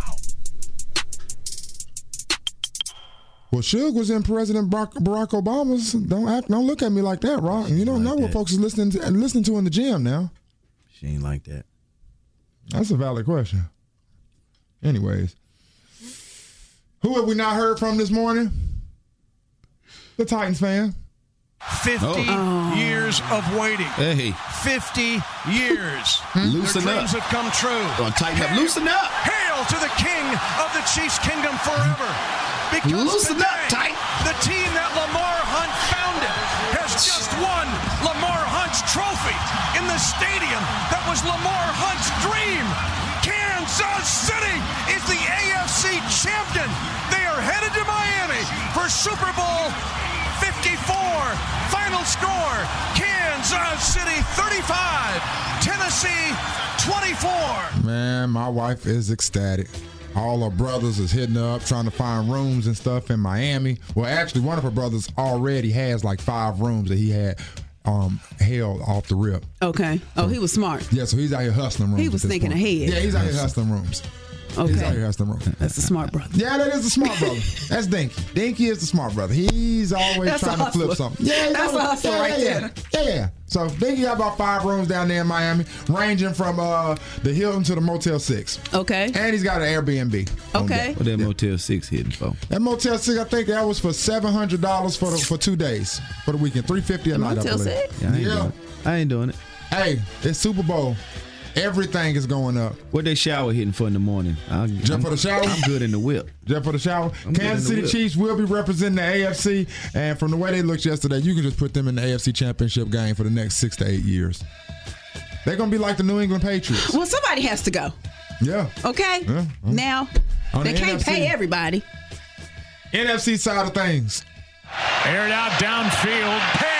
Well, Suge was in President Barack, Barack Obama's. Don't act, don't look at me like that, Rock. You don't know what folks is listening to, listening to in the gym now. She ain't like that. That's a valid question. Anyways, who have we not heard from this morning? The Titans fan. fifty oh. years of waiting. Hey. fifty years. Loosen Their up. dreams have come true. Gonna tighten up. Loosen up. Hail to the king of the Chiefs kingdom forever. Because Loosen today, up, tight. the team that Lamar Hunt founded has just won Lamar Hunt's trophy in the stadium that was Lamar Hunt's dream. Kansas City is the A F C champion. They are headed to Miami for Super Bowl fifty-four. Final score, Kansas City thirty-five, Tennessee twenty-four. Man, my wife is ecstatic. All her brothers is hitting her up trying to find rooms and stuff in Miami. Well, actually, one of her brothers already has like five rooms that he had um, held off the rip. Okay. Oh, he was smart. Yeah, so he's out here hustling rooms. He was at this thinking point. ahead. Yeah, he's out here hustling rooms. Okay. He's out here hustling rooms. That's a smart brother. Yeah, that is the smart brother. That's Dinky. Dinky is the smart brother. He's always That's trying a to flip hustler. something. Yeah, That's always, a hustler yeah, right yeah, there. Yeah, yeah. So Dinky got about five rooms down there in Miami, ranging from uh, the Hilton to the Motel six. Okay. And he's got an Airbnb. Okay. What that Motel six hitting for? That Motel six, I think that was for seven hundred dollars for the, for two days for the weekend, three fifty a night. Motel I believe. six? Yeah, I ain't, Yeah. Doing it. I ain't doing it. Hey, it's Super Bowl. Everything is going up. What they shower hitting for in the morning? I'll, Just I'm, for the shower? I'm good in the whip. Just for the shower. I'm Kansas good in City the whip. Chiefs will be representing the A F C, and from the way they looked yesterday, you can just put them in the A F C Championship game for the next six to eight years. They're gonna be like the New England Patriots. Well, somebody has to go. Yeah. Okay. Yeah. Now, On they the can't N F C. pay everybody. N F C side of things. Aired out downfield, picked.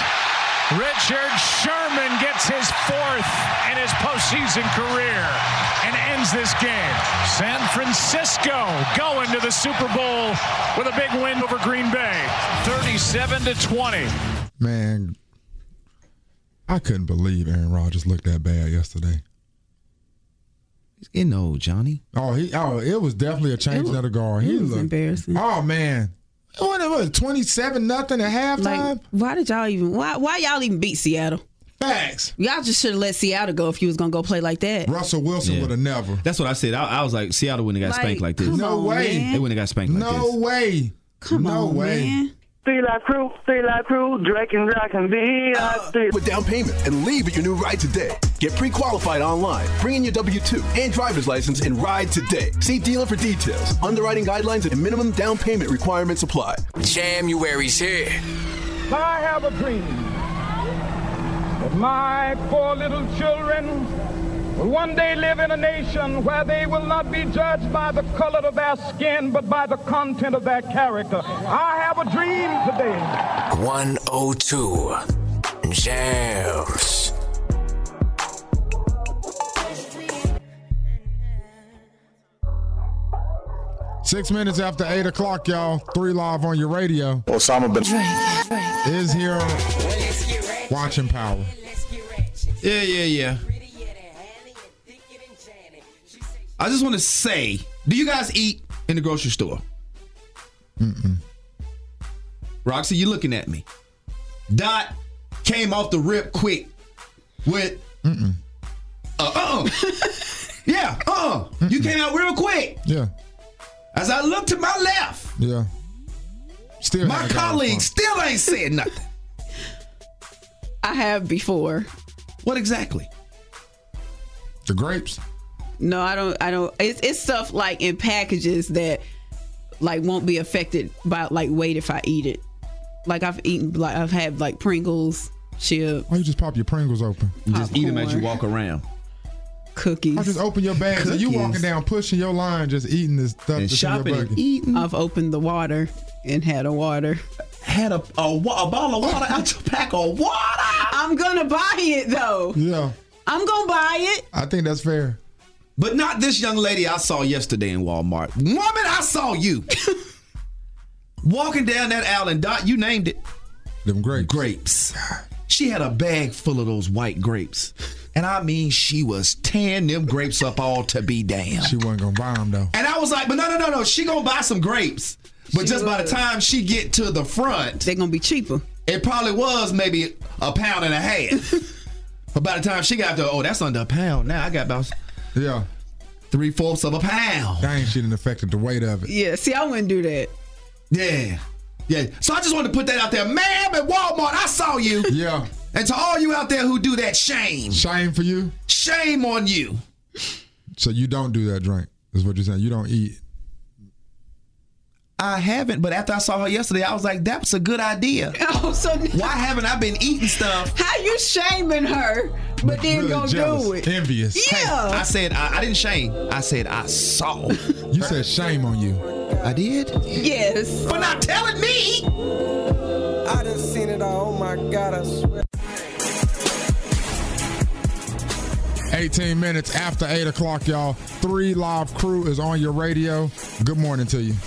Richard Sherman gets his fourth in his postseason career and ends this game. San Francisco going to the Super Bowl with a big win over Green Bay, thirty-seven to twenty. Man, I couldn't believe Aaron Rodgers looked that bad yesterday. He's getting old, Johnny. Oh, he. Oh, it was definitely a change of the guard. He It was looked embarrassing. Oh man, what it was twenty-seven nothing at halftime. Like, why did y'all even? Why? Why y'all even beat Seattle? Facts. Y'all just should have let Seattle go if you was gonna go play like that. Russell Wilson Yeah. would have never. That's what I said. I, I was like, Seattle wouldn't have got Like, spanked like this. come No on, way. man. They wouldn't have got spanked like No this. way. Come no on, way. man. Three Live Crew, Three Live Crew, Drake and Rock and V. With down payment and leave at your new ride today. Get pre-qualified online. Bring in your W two and driver's license and ride today. See dealer for details. Underwriting guidelines and minimum down payment requirements apply. January's here. I have a dream that my four little children will one day live in a nation where they will not be judged by the color of their skin, but by the content of their character. I have a dream today. one oh two Jams. Six minutes after eight o'clock, y'all. Three Live on your radio. Osama bin Is here watching Power. Yeah, yeah, yeah. I just want to say, do you guys eat in the grocery store? Mm-mm. Roxy, you looking at me. Dot came off the rip quick with Mm-mm. uh uh yeah, uh uh you came out real quick. Yeah. As I look to my left, Yeah. Still my had a guy colleague on still ain't said nothing. I have before. What exactly? The grapes. No, I don't. I don't. It's it's stuff like in packages that like won't be affected by like weight if I eat it. Like I've eaten, like I've had like Pringles, chips. Why you just pop your Pringles open? You just eat them as you Popcorn. walk around. Cookies. I just open your bag. So you Cookies. walking down, pushing your line, just eating this stuff And that's in your shopping and bucket. eating. I've opened the water and had a water. had a, a, a bottle of water out your pack of water. I'm going to buy it, though. Yeah. I'm going to buy it. I think that's fair. But not this young lady I saw yesterday in Walmart. Woman, I saw you. Walking down that aisle, and Dot, you named it. Them grapes. Grapes. She had a bag full of those white grapes. And I mean, she was tearing them grapes up all to be damned. She wasn't going to buy them, though. And I was like, but no, no, no, no. She going to buy some grapes. But She just by was. the time she get to the front, they're going to be cheaper. It probably was maybe a pound and a half. But by the time she got to, oh, that's under a pound. Now I got about yeah three-fourths of a pound. Dang, she didn't affect the weight of it. Yeah, see, I wouldn't do that. Yeah. Yeah. So I just wanted to put that out there. Ma'am, at Walmart, I saw you. Yeah. And to all you out there who do that, shame. Shame for you? Shame on you. So you don't do that drink, is what you're saying. You don't eat. I haven't, but after I saw her yesterday, I was like, that's a good idea. Oh, so why haven't I been eating stuff? How you shaming her, but then Really gonna jealous, do it? envious. Yeah. Hey, I said, I, I didn't shame. I said, I saw. You said shame on you. I did? Yes. For not telling me. I done seen it all. Oh my God, I swear. eighteen minutes after eight o'clock, y'all. Three Live Crew is on your radio. Good morning to you.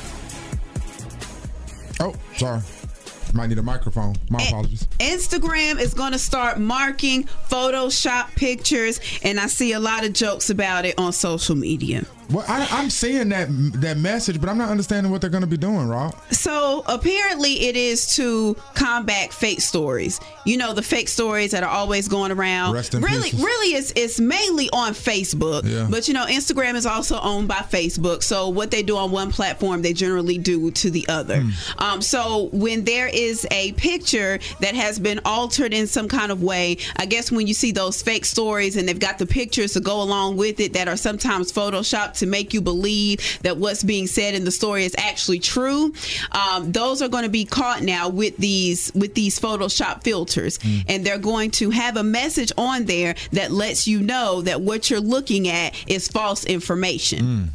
Oh, sorry. Might need a microphone. My apologies. Instagram is going to start marking Photoshop pictures, and I see a lot of jokes about it on social media. Well, I, I'm seeing that that message, but I'm not understanding what they're going to be doing, Rob. So apparently it is to combat fake stories. You know, the fake stories that are always going around. Rest in really, pieces. really, it's it's mainly on Facebook. Yeah. But you know, Instagram is also owned by Facebook. So what they do on one platform, they generally do to the other. Hmm. Um, so when there is a picture that has been altered in some kind of way, I guess when you see those fake stories and they've got the pictures to go along with it that are sometimes photoshopped to make you believe that what's being said in the story is actually true, um, those are going to be caught now with these with these Photoshop filters, mm. and they're going to have a message on there that lets you know that what you're looking at is false information. Mm.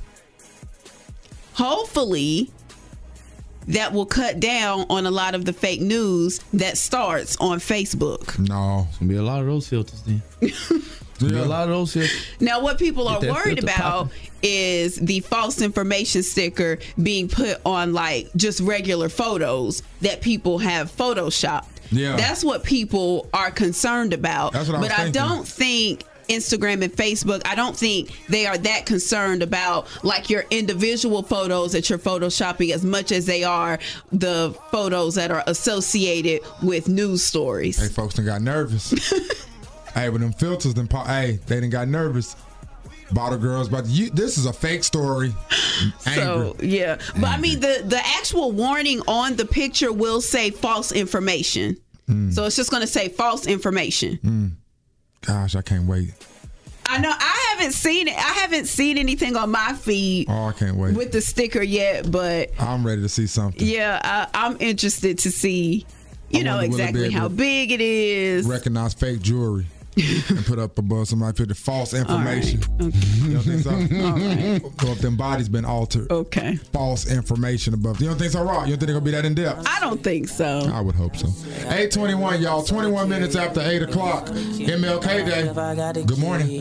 Hopefully that will cut down on a lot of the fake news that starts on Facebook. No. It's going to be a lot of those filters then. Yeah. A lot of those filters. Now, what people are Get that worried filter about popping. is the false information sticker being put on like just regular photos that people have photoshopped. Yeah. That's what people are concerned about. That's what I was but I thinking. don't think Instagram and Facebook, I don't think they are that concerned about like your individual photos that you're photoshopping as much as they are the photos that are associated with news stories. Hey, folks done got nervous. Hey, with them filters, then hey, they done got nervous. Bottle girls, but you, this is a fake story. So yeah, but I mean the the actual warning on the picture will say false information. Mm. So it's just going to say false information. Mm. Gosh, I can't wait. I know I haven't seen it. I haven't seen anything on my feed Oh, I can't wait. with the sticker yet, but I'm ready to see something. yeah, I, I'm interested to see, you I know, wonder will it be exactly able how to big it is. Recognize fake jewelry and put up above somebody put the false information. All right. Okay. You don't think so? All right. Or if them bodies been altered. Okay. False information above. You don't think so, Rob? You don't think they're gonna be that in depth? I don't think so. I would hope so. eight twenty-one, y'all. twenty-one minutes after eight o'clock. M L K Day. Good morning.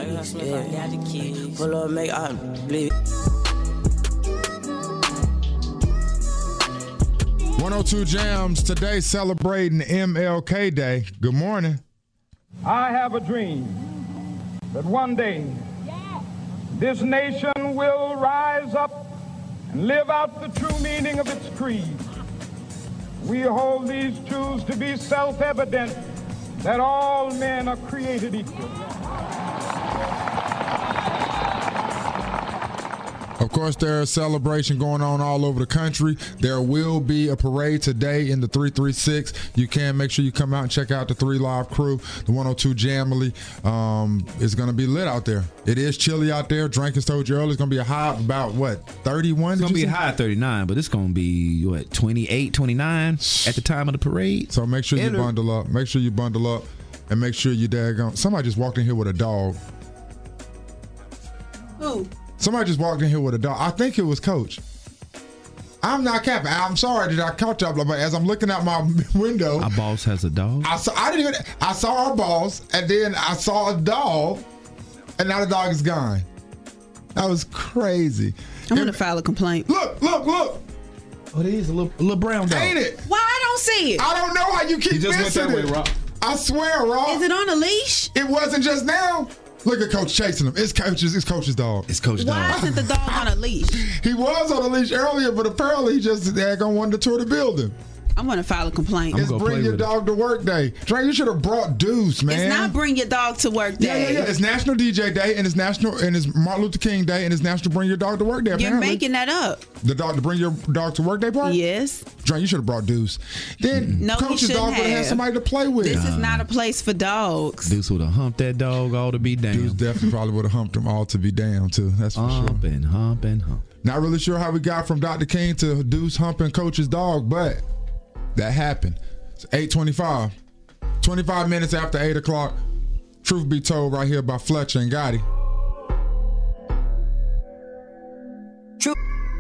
one oh two Jams today celebrating M L K Day. Good morning. I have a dream that one day this nation will rise up and live out the true meaning of its creed. We hold these truths to be self-evident that all men are created equal. Of course, there's a celebration going on all over the country. There will be a parade today in the three three six. You can make sure you come out and check out the three Live Crew. The one oh two Jamily um, is going to be lit out there. It is chilly out there. Drink has told you earlier. It's going to be a high of about, what, thirty-one? It's going to be a high of thirty-nine, but it's going to be, what, twenty-eight, twenty-nine at the time of the parade? So make sure you Enter. bundle up. Make sure you bundle up and make sure you daggone. Somebody just walked in here with a dog. Who? Somebody just walked in here with a dog. I think it was Coach. I'm not capping. I'm sorry that I caught y'all, but as I'm looking out my window, Our boss has a dog. I saw. I didn't even. I saw our boss, and then I saw a dog, and now the dog is gone. That was crazy. I'm gonna file a complaint. Look! Look! Look! Oh, there is a little, a little brown dog. Ain't it? Why I don't see it? I don't know how you keep He just went missing that it. way, Rob. I swear, Rob. Is it on a leash? It wasn't just now. Look at Coach chasing him. It's Coach's. It's Coach's dog. It's Coach's Why dog. isn't the dog on a leash? He was on a leash earlier, but apparently he just daggone wanted to tour the building. I'm gonna file a complaint. It's bring your dog to work day. Trey, you should have brought Deuce, man. It's not bring your dog to work day. Yeah, yeah, yeah. It's National D J Day, and it's National, and it's Martin Luther King Day, and it's National Bring Your Dog to Work Day. You're Apparently. making that up. The dog to bring your dog to work day part? Yes. Trey, you should have brought Deuce. Then No, he Coach's shouldn't dog would have had have. somebody to play with. This is not a place for dogs. Deuce would have humped that dog all to be damned. Deuce definitely probably would have humped him all to be damned too. That's for sure. Hump and hump and hump. Not really sure how we got from Doctor King to Deuce humping Coach's dog, but that happened. It's eight twenty-five. twenty-five minutes after eight o'clock. Truth be told, right here by Fletcher and Gotti. True.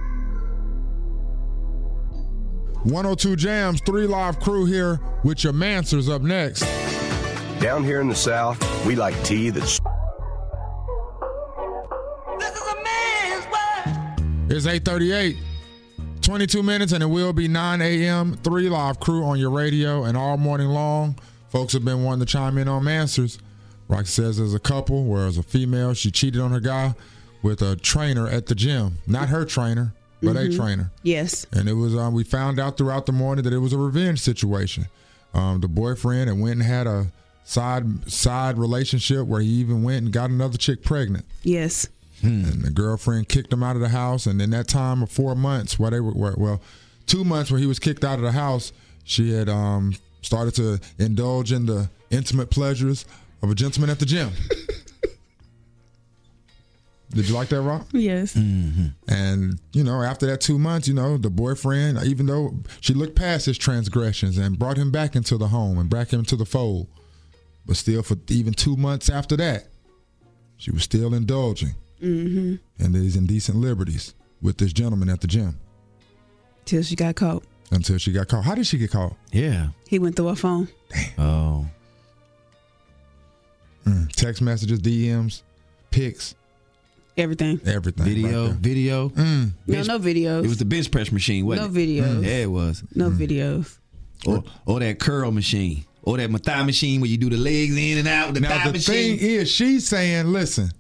one oh two Jams, three live crew here with your Mansers up next. Down here in the South, we like tea that's. It's eight thirty-eight. twenty-two minutes and it will be nine a.m. Three live crew on your radio and all morning long. Folks have been wanting to chime in on Mansers. Rock says there's a couple where as a female, she cheated on her guy with a trainer at the gym. Not her trainer, but Mhm. a trainer. Yes. And it was um, we found out throughout the morning that it was a revenge situation. Um, the boyfriend had went and had a side side relationship where he even went and got another chick pregnant. Yes. And the girlfriend kicked him out of the house. And in that time of four months, while they were where, well, two months where he was kicked out of the house, she had um, started to indulge in the intimate pleasures of a gentleman at the gym. Did you like that, Rock? Yes. Mm-hmm. And, you know, after that two months, you know, the boyfriend, even though she looked past his transgressions and brought him back into the home and back into the fold, but still for even two months after that, she was still indulging Mm-hmm. in these indecent liberties with this gentleman at the gym. Till she got caught. Until she got caught. How did she get caught? Yeah. He went through her phone. Oh. Mm. Text messages, D Ms, pics. Everything. Everything. Video, right video. Mm. No, no videos. It was the bench press machine, wasn't No it? videos. Yeah, it was. No videos. Or, or that curl machine. Or that thigh machine where you do the legs in and out with the Now, thigh the machine. thing is, she's saying, listen,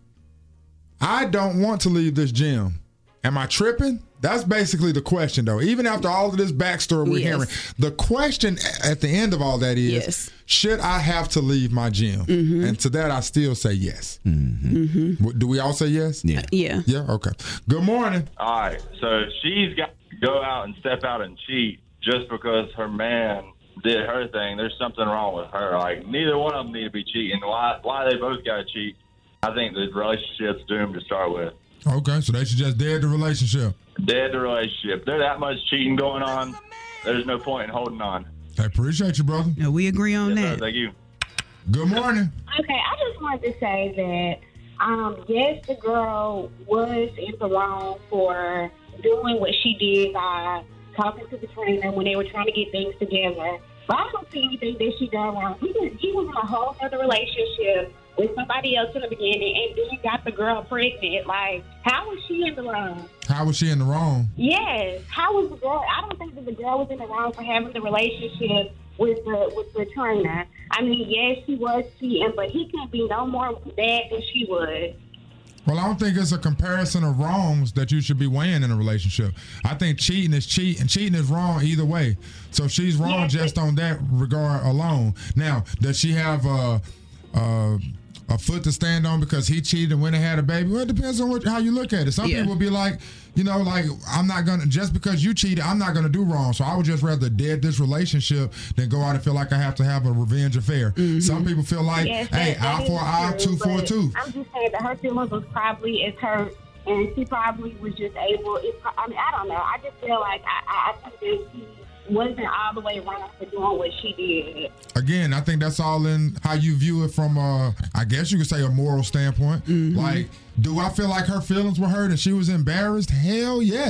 I don't want to leave this gym. Am I tripping? That's basically the question, though. Even after all of this backstory we're Yes. hearing, the question at the end of all that is, Yes. should I have to leave my gym? Mhm. And to that, I still say yes. Mm-hmm. W- Do we all say yes? Yeah. Yeah. Yeah, okay. Good morning. All right, so she's got to go out and step out and cheat just because her man did her thing. There's something wrong with her. Like, neither one of them need to be cheating. Why Why they both got to cheat? I think the relationship's doomed to start with. Okay, so they should just dead the relationship. Dead the relationship. There's that much cheating going on. There's no point in holding on. I appreciate you, brother. Yeah, we agree on Yes, that. sir, thank you. Good morning. Okay, I just wanted to say that, um, yes, the girl was in the wrong for doing what she did by talking to the trainer when they were trying to get things together. But I don't see anything that she done wrong. He was, he was in a whole other relationship with somebody else in the beginning, and then got the girl pregnant. Like, how was she in the wrong? How was she in the wrong? Yes. How was the girl? I don't think that the girl was in the wrong for having the relationship with the with the trainer. I mean, yes, she was cheating, but he can't be no more bad than she was. Well, I don't think it's a comparison of wrongs that you should be weighing in a relationship. I think cheating is cheat, and cheating is wrong either way. So she's wrong Yes, just on that regard alone. Now, does she have a, a, a foot to stand on because he cheated and went and had a baby? Well, it depends on what, how you look at it. Some Yeah. people will be like, you know, like, I'm not going to, just because you cheated, I'm not going to do wrong. So I would just rather dead this relationship than go out and feel like I have to have a revenge affair. Some people feel like, Yes, hey, that- that eye is for eye, true, two for a but two. I'm just saying that her feelings was probably as hurt, and she probably was just able. It, pro- I mean, I don't know. I just feel like I, I think that she wasn't all the way wrong for doing what she did. Again, I think that's all in how you view it from, uh, I guess you could say, a moral standpoint. Like, do I feel like her feelings were hurt and she was embarrassed? Hell yes.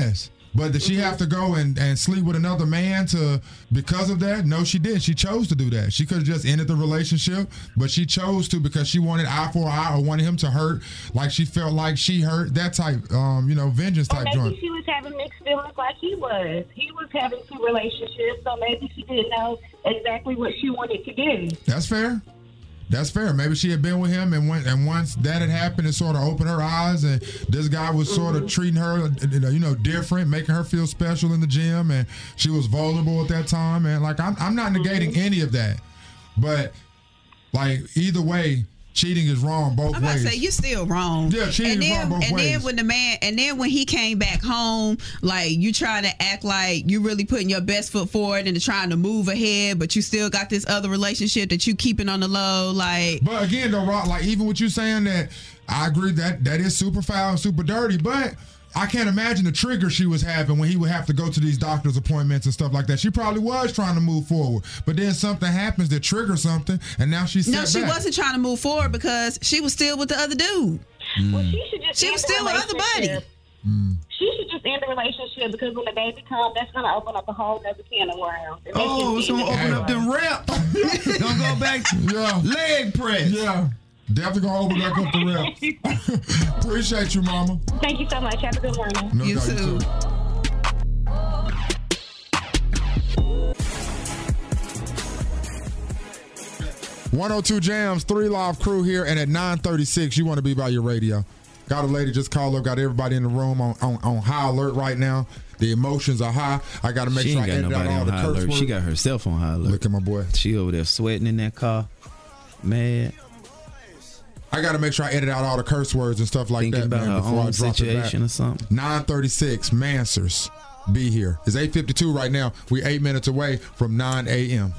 But did she have to go and, and sleep with another man to because of that? No, she did. She chose to do that. She could have just ended the relationship, but she chose to because she wanted eye for eye or wanted him to hurt, like she felt like she hurt. That type, um, you know, vengeance Or type maybe joint. she was having mixed feelings like he was. He was having two relationships, so maybe she didn't know exactly what she wanted to do. That's fair. That's fair. Maybe she had been with him, and when, and once that had happened, it sort of opened her eyes, and this guy was sort of treating her, you know, different, making her feel special in the gym, and she was vulnerable at that time. And like, I'm, I'm not negating any of that, but like either way, cheating is wrong both I'm about ways. to say you still wrong. Yeah, cheating and is then, wrong both and ways. then when the man, and then when he came back home, like you trying to act like you really putting your best foot forward and trying to move ahead, but you still got this other relationship that you keeping on the low. Like, but again, though, Rock, like even with you saying that, I agree that that is super foul and super dirty, but I can't imagine the trigger she was having when he would have to go to these doctor's appointments and stuff like that. She probably was trying to move forward, but then something happens that triggers something, and now she's no, set she back. wasn't trying to move forward because she was still with the other dude. Well, she should just She end was the still with other buddy. relationship. She should just end the relationship because when the baby comes, that's going to open up a whole other can of worms. And Oh, it's gonna open up them ramps. Gonna go back to yeah. leg press. Yeah. Definitely gonna open back up the rep. Appreciate you, Mama. Thank you so much. Have a good morning. No doubt, you too. one oh two Jams, three Live Crew here, and at nine thirty-six, you want to be by your radio. Got a lady just called up, got everybody in the room on, on, on high alert right now. The emotions are high. I got to make She sure ain't I got edit out nobody all on the high curse alert. words. She got herself on high alert. Look at my boy. She over there sweating in that car. Mad. I got to make sure I edit out all the curse words and stuff like Thinking that, about man, her before I own drop it back. situation or something. nine thirty-six, Mansers, be here. It's eight fifty-two right now. We're eight minutes away from nine a.m.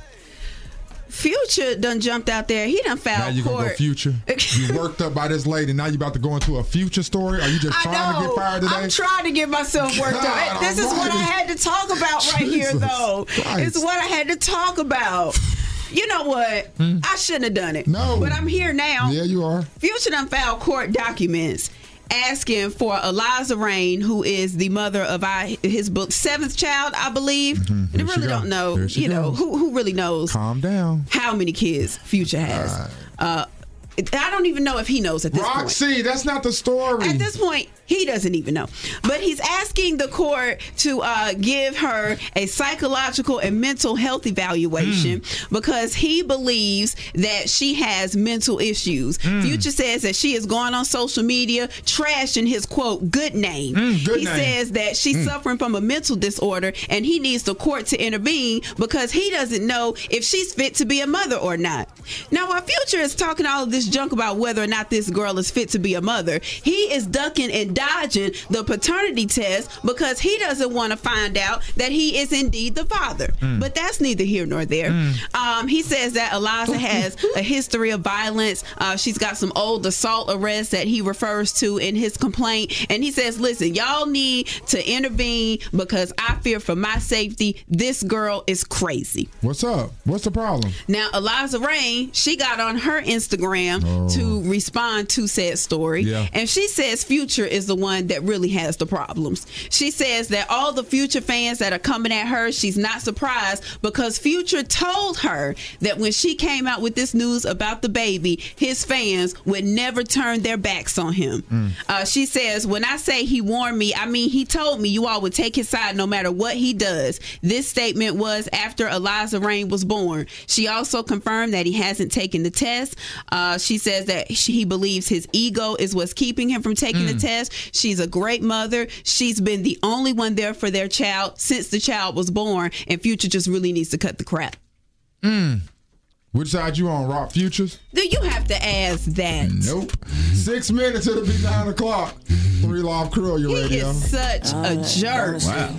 Future done jumped out there. He done filed Now you court. gonna go Future? You worked up by this lady. Now you about to go into a Future story? Are you just I trying know. to get fired today? I'm trying to get myself worked God up. This is what I almighty. had to talk about right here, Jesus though. Christ. It's what I had to talk about. You know what? I shouldn't have done it. No. But I'm here now. Yeah, you are. Future done filed court documents asking for Eliza Rain, who is the mother of I, his book, seventh child, I believe. Mm-hmm. And I really don't know, Here she you know, goes. who who really knows Calm down. how many kids Future has. Right. Uh, I don't even know if he knows at this point. Roxy, that's not the story. At this point, he doesn't even know. But he's asking the court to uh, give her a psychological and mental health evaluation mm. because he believes that she has mental issues. Mm. Future says that she is going on social media trashing his, quote, good name. Mm, good he name. says that she's mm. suffering from a mental disorder and he needs the court to intervene because he doesn't know if she's fit to be a mother or not. Now, while Future is talking all of this junk about whether or not this girl is fit to be a mother, he is ducking and dodging the paternity test because he doesn't want to find out that he is indeed the father. Mm. But that's neither here nor there. Mm. Um, he says that Eliza has a history of violence. Uh, she's got some old assault arrests that he refers to in his complaint. And he says, listen, y'all need to intervene because I fear for my safety. This girl is crazy. What's up? What's the problem? Now, Eliza Rain, she got on her Instagram oh. to respond to said story. Yeah. And she says Future is the one that really has the problems. She says that all the Future fans that are coming at her, she's not surprised because Future told her that when she came out with this news about the baby, his fans would never turn their backs on him. Mm. Uh, she says, when I say he warned me, I mean he told me you all would take his side no matter what he does. This statement was after Eliza Rain was born. She also confirmed that he hasn't taken the test. Uh, she says that she, he believes his ego is what's keeping him from taking mm. the test. She's a great mother. She's been the only one there for their child since the child was born, and Future just really needs to cut the crap. Mm. Which side you on, Rock Futures? Do you have to ask that? Nope. Six minutes, it'll be nine o'clock. Three Live Crew on your he radio. He is such a jerk. Wow.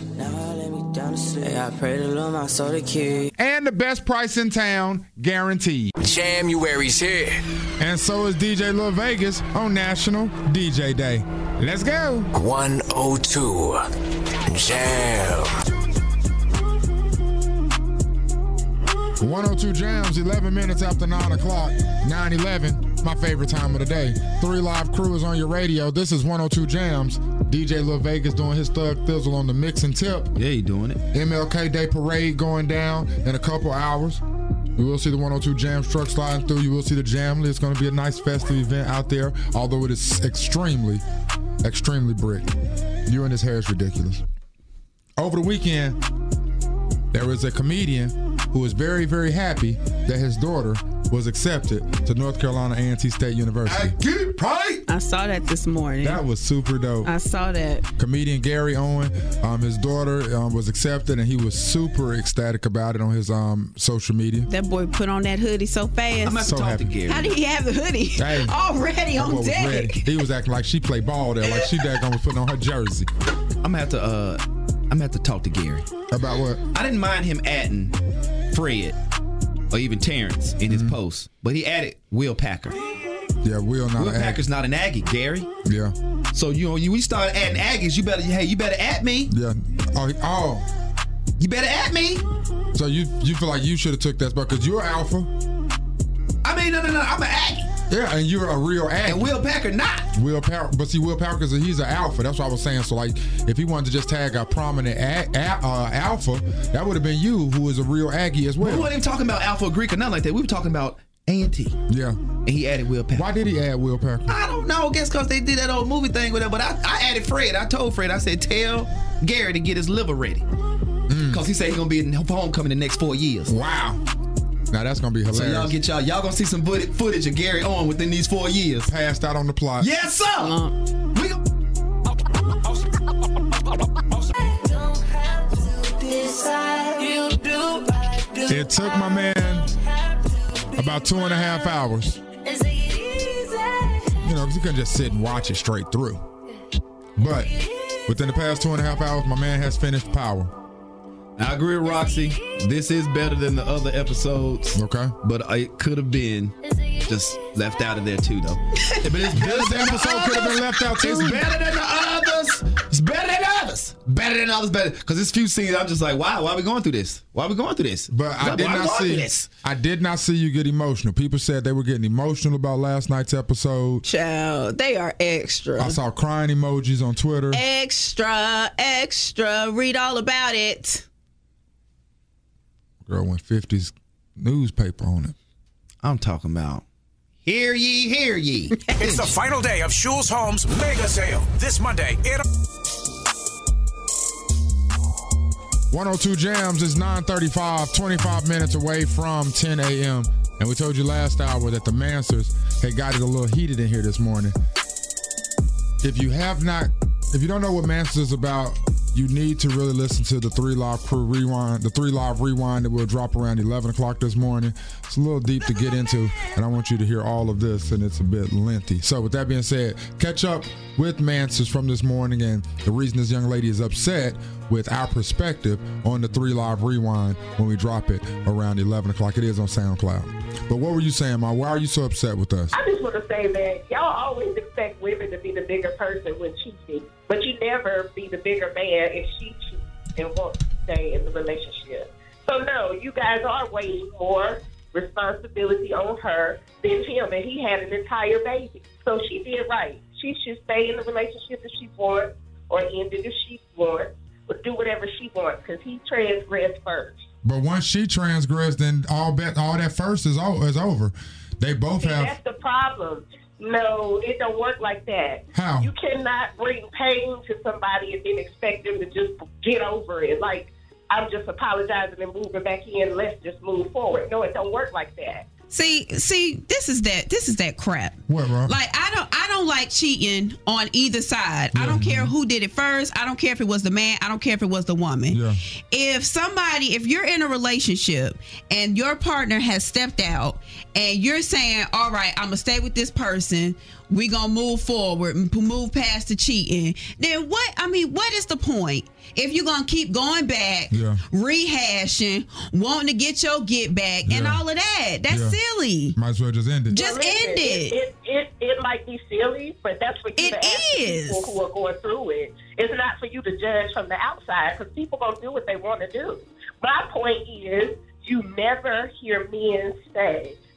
And the best price in town, guaranteed. January's here. And so is D J Lil Vegas on National D J Day. Let's go. one oh two Jam. one oh two Jams, eleven minutes after nine o'clock, nine eleven. It's my favorite time of the day. Three Live Crew is on your radio. This is one oh two Jams. D J Lil Vegas doing his Thug Thizzle on the mix and tip. Yeah, he doing it. M L K Day Parade going down in a couple hours. We will see the one oh two Jams truck sliding through. You will see the Jamly. It's going to be a nice festive event out there, although it is extremely, extremely brick. You and his hair is ridiculous. Over the weekend, there was a comedian who was very, very happy that his daughter was accepted to North Carolina A and T State University. I get it right. I saw that this morning. That was super dope. I saw that. Comedian Gary Owen, um, his daughter um, was accepted, and he was super ecstatic about it on his um, social media. That boy put on that hoodie so fast. I'm about to So talk happy. to Gary. How did he have the hoodie Hey, already That boy on was deck? ready. He was acting like she played ball there, like she daggone was putting on her jersey. I'm gonna have to. Uh, I'm gonna have to talk to Gary. About what? I didn't mind him adding Fred or even Terrence in his post, but he added Will Packer. Yeah, Will not Will an Packer's not an Aggie, Gary. Yeah. So you know, you we start adding Aggies. You better, hey, you better at me. Yeah. Oh, he- oh. You better at me. So you you feel like you should have took that spot because you're alpha. I mean, no, no, no. I'm an Aggie. Yeah, and you're a real Aggie. And Will Packer not. Will Packer, but see, Will Packer, he's an alpha. That's what I was saying. So, like, if he wanted to just tag a prominent a, a, uh, alpha, that would have been you, who is a real Aggie as well. We weren't even talking about Alpha or Greek or nothing like that. We were talking about A and T. Yeah. And he added Will Packer. Why did he add Will Packer? I don't know. I guess because they did that old movie thing with him. But I, I added Fred. I told Fred, I said, tell Gary to get his liver ready. Because he said he's going to be in homecoming the next four years. Wow. Now that's gonna be hilarious. So y'all get y'all y'all gonna see some footage of Gary Owen within these four years. Passed out on the plot. Yes, sir. Uh, we go- It took my man about two and a half hours. You know, because he couldn't just sit and watch it straight through. But within the past two and a half hours, my man has finished Power. I agree with Roxy. This is better than the other episodes. Okay. But it could have been just left out of there too, though. But it's better This than episode the could have been others. left out too. It's better than the others. It's better than others. Better than others. Better because this few scenes, I'm just like, wow, why are we going through this? Why are we going through this? But I Why did are we not going through see. this? I did not see you get emotional. People said they were getting emotional about last night's episode. Child, they are extra. I saw crying emojis on Twitter. Extra, extra. Read all about it. Girl went fifties newspaper on it. I'm talking about. Hear ye, hear ye. It's the final day of Schul's Homes Mega Sale. This Monday, it. one oh two Jams is nine thirty-five, twenty-five minutes away from ten a.m. And we told you last hour that the Mansers had got it a little heated in here this morning. If you have not, if you don't know what Mansers is about, you need to really listen to the Three Live Crew Rewind, the Three Live Rewind that will drop around eleven o'clock this morning. It's a little deep to get into, and I want you to hear all of this, and it's a bit lengthy. So with that being said, catch up with Mansers from this morning, and the reason this young lady is upset with our perspective on the Three Live Rewind when we drop it around eleven o'clock. It is on SoundCloud. But what were you saying, Ma? Why are you so upset with us? I just want to say that y'all always expect women to be the bigger person when cheating, but you never be the bigger man if she cheats and wants to stay in the relationship. So no, you guys are weighing more responsibility on her than him, and he had an entire baby. So she did right. She should stay in the relationship if she wants, or end it if she wants, or do whatever she wants, because he transgressed first. But once she transgressed, then all bet all that first is o- is over. They both See, have. that's the problem. No, it don't work like that. How? You cannot bring pain to somebody and then expect them to just get over it. Like, I'm just apologizing and moving back in. Let's just move forward. No, it don't work like that. See, see, this is that this is that crap. What, bro? Like I don't I don't like cheating on either side. Yeah. I don't care who did it first. I don't care if it was the man. I don't care if it was the woman. Yeah. If somebody, if you're in a relationship and your partner has stepped out and you're saying, all right, I'm gonna stay with this person, we gonna move forward and move past the cheating, then what, I mean, what is the point? If you're going to keep going back, yeah. rehashing, wanting to get your get back, yeah. and all of that, that's yeah. silly. Might as well just end it. Just well, listen, end it. It, it, it. it might be silly, but that's for you it to ask is. people who are going through it. It's not for you to judge from the outside, because people going to do what they want to do. My point is, you never hear men say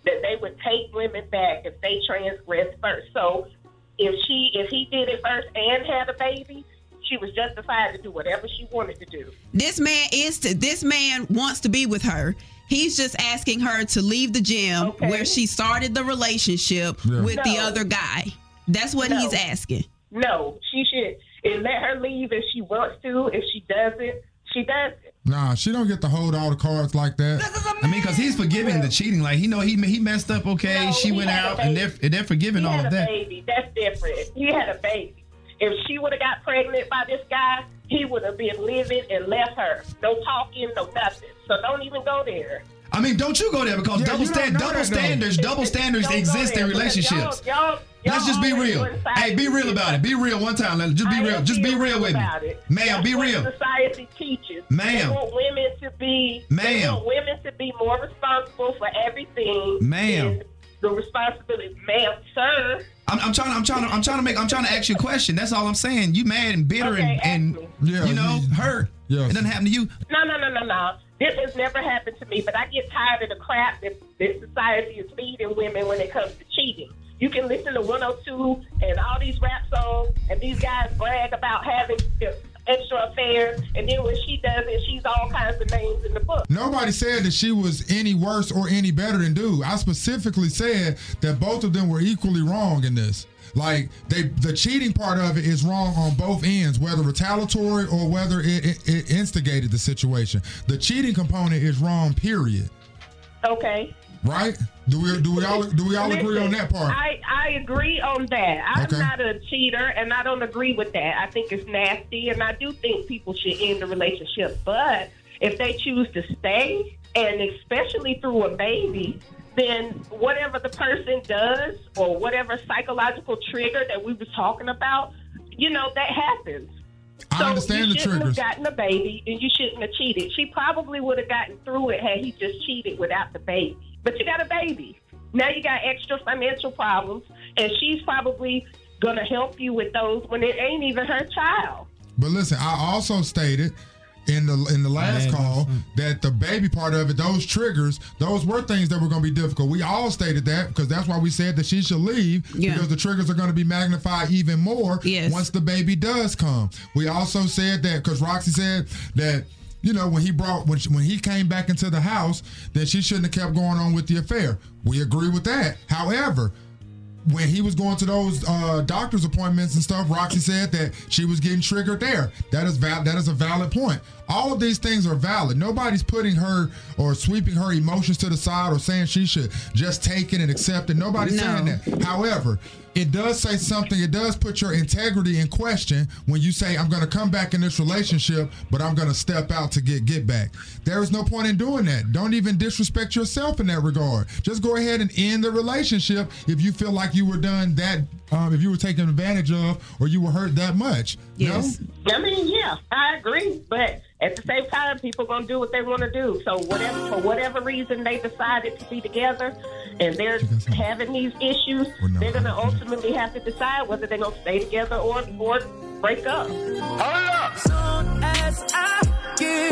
that they would take women back if they transgressed first. So if she, if he did it first and had a baby, she was justified to do whatever she wanted to do. This man is to, this man wants to be with her. He's just asking her to leave the gym okay. where she started the relationship yeah. with no. the other guy. That's what no. he's asking. No, she should and let her leave if she wants to. If she doesn't, she doesn't. Nah, she don't get to hold all the cards like that. I mean, because he's forgiving the cheating. Like, he know he he messed up, okay? No, she went out, and they're, and they're forgiving he all had of a that. Baby. That's different. He had a baby. If she would have got pregnant by this guy, he would have been living and left her. No talking, no nothing. So don't even go there. I mean, don't you go there because yeah, double, stand, double standards, double standards exist in relationships. Y'all, y'all, Let's just be real. Hey, be real about it. Be real one time. Let's just be real. Just be real with me, ma'am. Be real. Society teaches, ma'am. They want women to be, ma'am. They want women to be more responsible for everything, ma'am. The responsibility, ma'am, sir. I'm, I'm trying. I'm trying to. I'm trying to make. I'm trying to ask you a question. That's all I'm saying. You mad and bitter okay, and, and yeah, you know hurt. Yes. It doesn't happen to you. No, no, no, no, no. This has never happened to me, but I get tired of the crap that this society is feeding women when it comes to cheating. You can listen to one oh two and all these rap songs, and these guys brag about having extra affairs, and then when she does it, she's all kinds of names in the book. Nobody said that she was any worse or any better than dude. I specifically said that both of them were equally wrong in this. Like, they, the cheating part of it is wrong on both ends, whether retaliatory or whether it, it, it instigated the situation. The cheating component is wrong, period. Okay. Right? Do we do we all do we all Listen, agree on that part? I, I agree on that. I'm okay. not a cheater, and I don't agree with that. I think it's nasty, and I do think people should end the relationship. But if they choose to stay, and especially through a baby, then whatever the person does or whatever psychological trigger that we were talking about, you know, that happens. I so understand you the shouldn't triggers. have gotten a baby, and you shouldn't have cheated. She probably would have gotten through it had he just cheated without the baby. But you got a baby. Now you got extra financial problems, and she's probably going to help you with those when it ain't even her child. But listen, I also stated in the in the last call that the baby part of it, those triggers, those were things that were going to be difficult. We all stated that because that's why we said that she should leave yeah. because the triggers are going to be magnified even more yes. once the baby does come. We also said that because Roxy said that, you know, when he brought when she, when he came back into the house, then she shouldn't have kept going on with the affair. We agree with that. However, when he was going to those uh, doctor's appointments and stuff, Roxy said that she was getting triggered there. That is val- that is a valid point. All of these things are valid. Nobody's putting her or sweeping her emotions to the side or saying she should just take it and accept it. Nobody's no. saying that. However, it does say something. It does put your integrity in question when you say, I'm going to come back in this relationship, but I'm going to step out to get get back. There is no point in doing that. Don't even disrespect yourself in that regard. Just go ahead and end the relationship if you feel like you were done that, um, if you were taken advantage of or you were hurt that much. Yes. No? I mean, yeah, I agree. But at the same time, people are going to do what they want to do. So whatever, for whatever reason they decided to be together and they're having these issues, no, they're going to ultimately have to decide whether they're going to stay together or, or break up. Hurry up! Soon as I get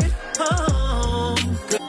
home.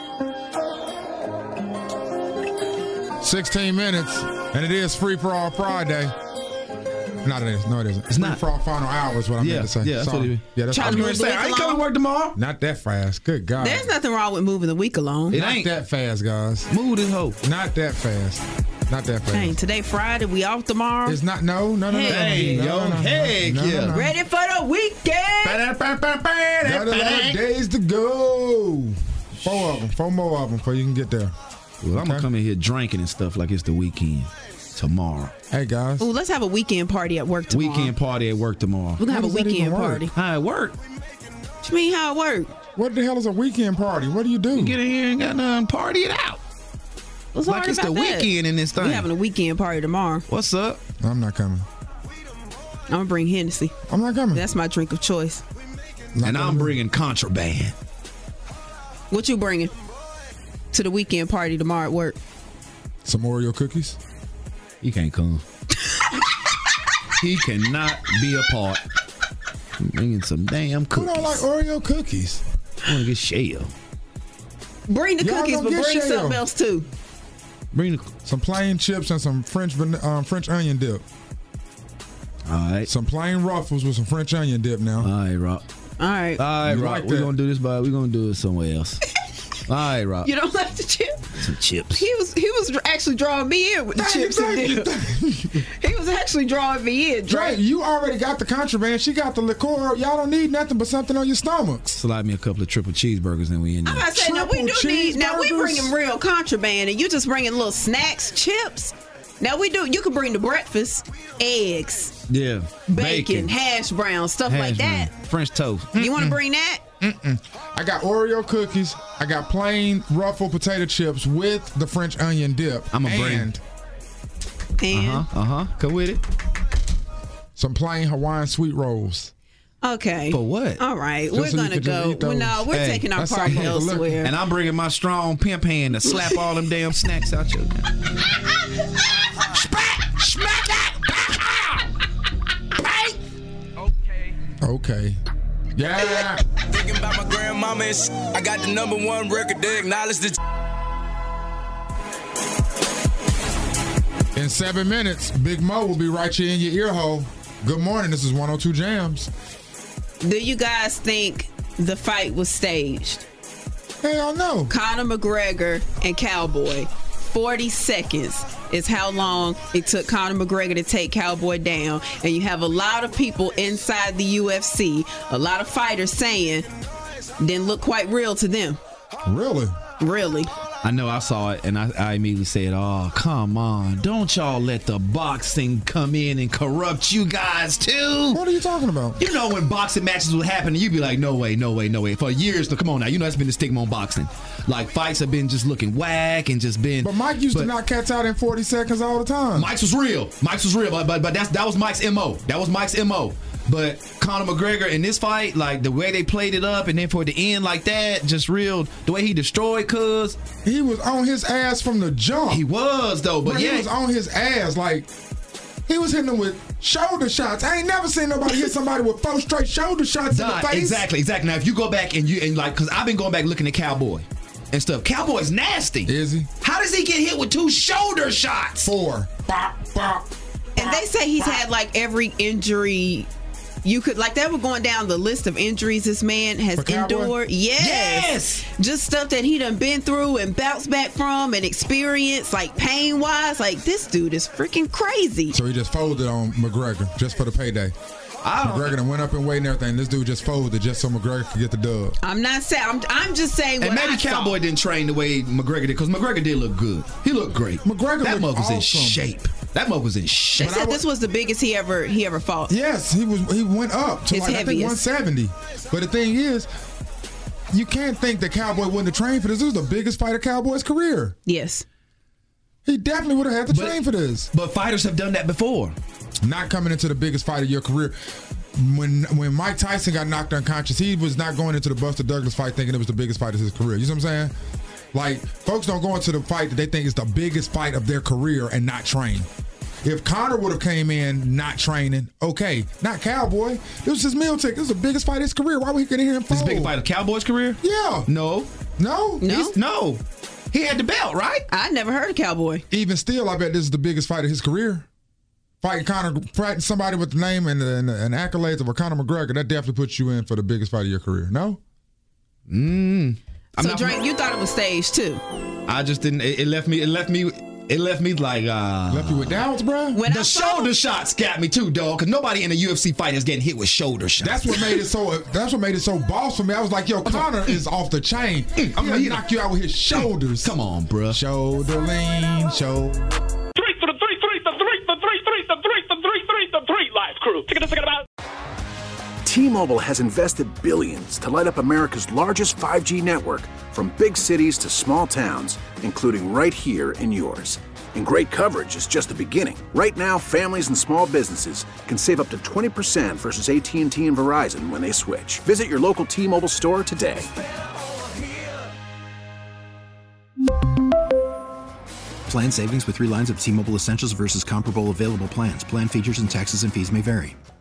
sixteen minutes, and it is Free For All Friday. Not it is. No, it isn't. It's not for our final hour is what I yeah, meant to say. Yeah, that's Sorry. what it is. Yeah, that's Trying what to I move the week I ain't along. coming to work tomorrow. Not that fast. Good God. There's nothing wrong with moving the week along. It Not ain't that fast, guys. Move this hoe. Not that fast. Not that fast. Dang, today Friday, we off tomorrow. It's not. No, no, no, no. Hey, no, yo, no, no, heck no, no, yeah. no, no. Ready for the weekend. Got a lot of days to go. Four of them. Four more of them before you can get there. Well, I'm Okay. gonna come in here drinking and stuff like it's the weekend tomorrow. Hey guys. Ooh, let's have a weekend party at work tomorrow. Weekend party at work tomorrow. We're gonna have a How does that weekend even work? party. How it work? What you mean how it work? What the hell is a weekend party? What do you do? Get in here and got nothing, party it out. What's Like hard it's about the that? weekend in this thing. We having a weekend party tomorrow. What's up? I'm not coming. I'm gonna bring Hennessy. I'm not coming. That's my drink of choice. Not And I'm coming. bringing contraband. What you bringing to the weekend party tomorrow at work? Some Oreo cookies. He can't come. He cannot be a part. I'm bringing some damn Who cookies. don't like Oreo cookies? I want to get shell. Bring the Y'all cookies, gonna but get bring shell. something else too. Bring some plain chips and some French van- um, French onion dip. All right. Some plain Ruffles with some French onion dip now. All right, Rock. All right. All right, You Rock. like we're that? gonna do this, but we're gonna do it somewhere else. All right, Rock. You don't like the chip? Some chips. He was he was actually drawing me in with the Thank you, chips and thank you, dip. thank you. He was actually drawing me in. Drake, you already got the contraband. She got the liqueur. Y'all don't need nothing but something on your stomachs. Slide me a couple of triple cheeseburgers, then we in there. I'm about to say, now we do Triple need. Now we cheeseburgers? bringing real contraband, and you just bringing little snacks, chips. Now we do. You can bring the breakfast, eggs, Yeah. bacon, hash browns, stuff Hash like that. brown. French toast. You want to bring that? Mm-mm. I got Oreo cookies. I got plain Ruffle potato chips with the French onion dip. I'm a bring. and And Uh huh. Come with it. some plain Hawaiian sweet rolls. okay. For what? All right, Just we're so you gonna can just go. eat those. Well, no, we're Hey, taking our that's party something to look- elsewhere. And I'm bringing my strong pimp hand to slap all them damn snacks out your. Smack! Smack that! Okay. Yeah. Thinking about my grandmama and sh- I got the number one record. They acknowledge the. In seven minutes, Big Mo will be right here in your ear hole. Good morning. This is one oh two Jams. Do you guys think the fight was staged? Hell no. Conor McGregor and Cowboy. forty seconds is how long it took Conor McGregor to take Cowboy down. And you have a lot of people inside the U F C, a lot of fighters saying, didn't look quite real to them. Really? Really. I know I saw it, and I, I immediately said, oh, come on. Don't y'all let the boxing come in and corrupt you guys, too. What are you talking about? You know when boxing matches would happen, and you'd be like, no way, no way, no way. For years, come on now. You know that's been the stigma on boxing. Like, fights have been just looking whack and just been... But Mike used but to knock cats out in forty seconds all the time. Mike's was real. Mike's was real, but but, but that's, that was Mike's M O. That was Mike's M O. But Conor McGregor in this fight, like the way they played it up, and then for the end like that, just real, the way he destroyed Cuz. He was on his ass from the jump. He was, though, but Bro, yeah. He was on his ass. Like, he was hitting him with shoulder shots. I ain't never seen nobody hit somebody with four straight shoulder shots Nah, in the face. exactly, exactly. Now, if you go back and you, and like, because I've been going back looking at Cowboy and stuff. Cowboy's nasty. Is he? How does he get hit with two shoulder shots? Four. Bop, bop. And they say he's had like every injury you could, like they were going down the list of injuries this man has For Cowboy? endured. Yes. Yes. Just stuff that he done been through and bounced back from and experienced, like pain wise. Like this dude is freaking crazy. So he just folded on McGregor just for the payday. McGregor done went up in weight and everything. This dude just folded just so McGregor could get the dub. I'm not saying. I'm, I'm just saying. And what maybe I Cowboy saw. didn't train the way McGregor did, because McGregor did look good. He looked great. McGregor that looked mug was in awesome. shape. That mug was in They shape. said this was the biggest he ever he ever fought. Yes, he was. He went up to His like I think heaviest. one seventy. But the thing is, you can't think that Cowboy wouldn't have trained for this. This was the biggest fight of Cowboy's career. Yes. He definitely would have had to But- train for this. But fighters have done that before. Not coming into the biggest fight of your career. When when Mike Tyson got knocked unconscious, he was not going into the Buster Douglas fight thinking it was the biggest fight of his career. You see what I'm saying? Like, folks don't go into the fight that they think is the biggest fight of their career and not train. If Conor would have came in not training, okay. Not Cowboy. This was his meal ticket. This is the biggest fight of his career. Why would he get in here and This fold? big fight of Cowboy's career? Yeah. No. No? No. He's- no. He had the belt, right? I never heard of Cowboy. Even still, I bet this is the biggest fight of his career. Fighting Conor, fighting somebody with the name and, and, and accolades of a Conor McGregor, that definitely puts you in for the biggest fight of your career. No? Mm. I'm So not- Drake, you thought it was staged too. I just didn't. It, it left me. It left me. It left me like. uh Left you with doubts, bro? When The I saw- shoulder shots got me too, dog. Because nobody in a U F C fight is getting hit with shoulder shots. That's what made it so. That's what made it so boss for me. I was like, "Yo, Conor is off the chain. I'm gonna Yeah. knock you out with his shoulders. Come on, bruh. Shoulder lean, shoulder." Three for the three, three, the three, the three, three, the three, the three, three, the three, live crew. Check it out, check it out. T-Mobile has invested billions to light up America's largest five G network, from big cities to small towns, including right here in yours. And great coverage is just the beginning. Right now, families and small businesses can save up to twenty percent versus A T and T and Verizon when they switch. Visit your local T-Mobile store today. Plan savings with three lines of T-Mobile Essentials versus comparable available plans. Plan features and taxes and fees may vary.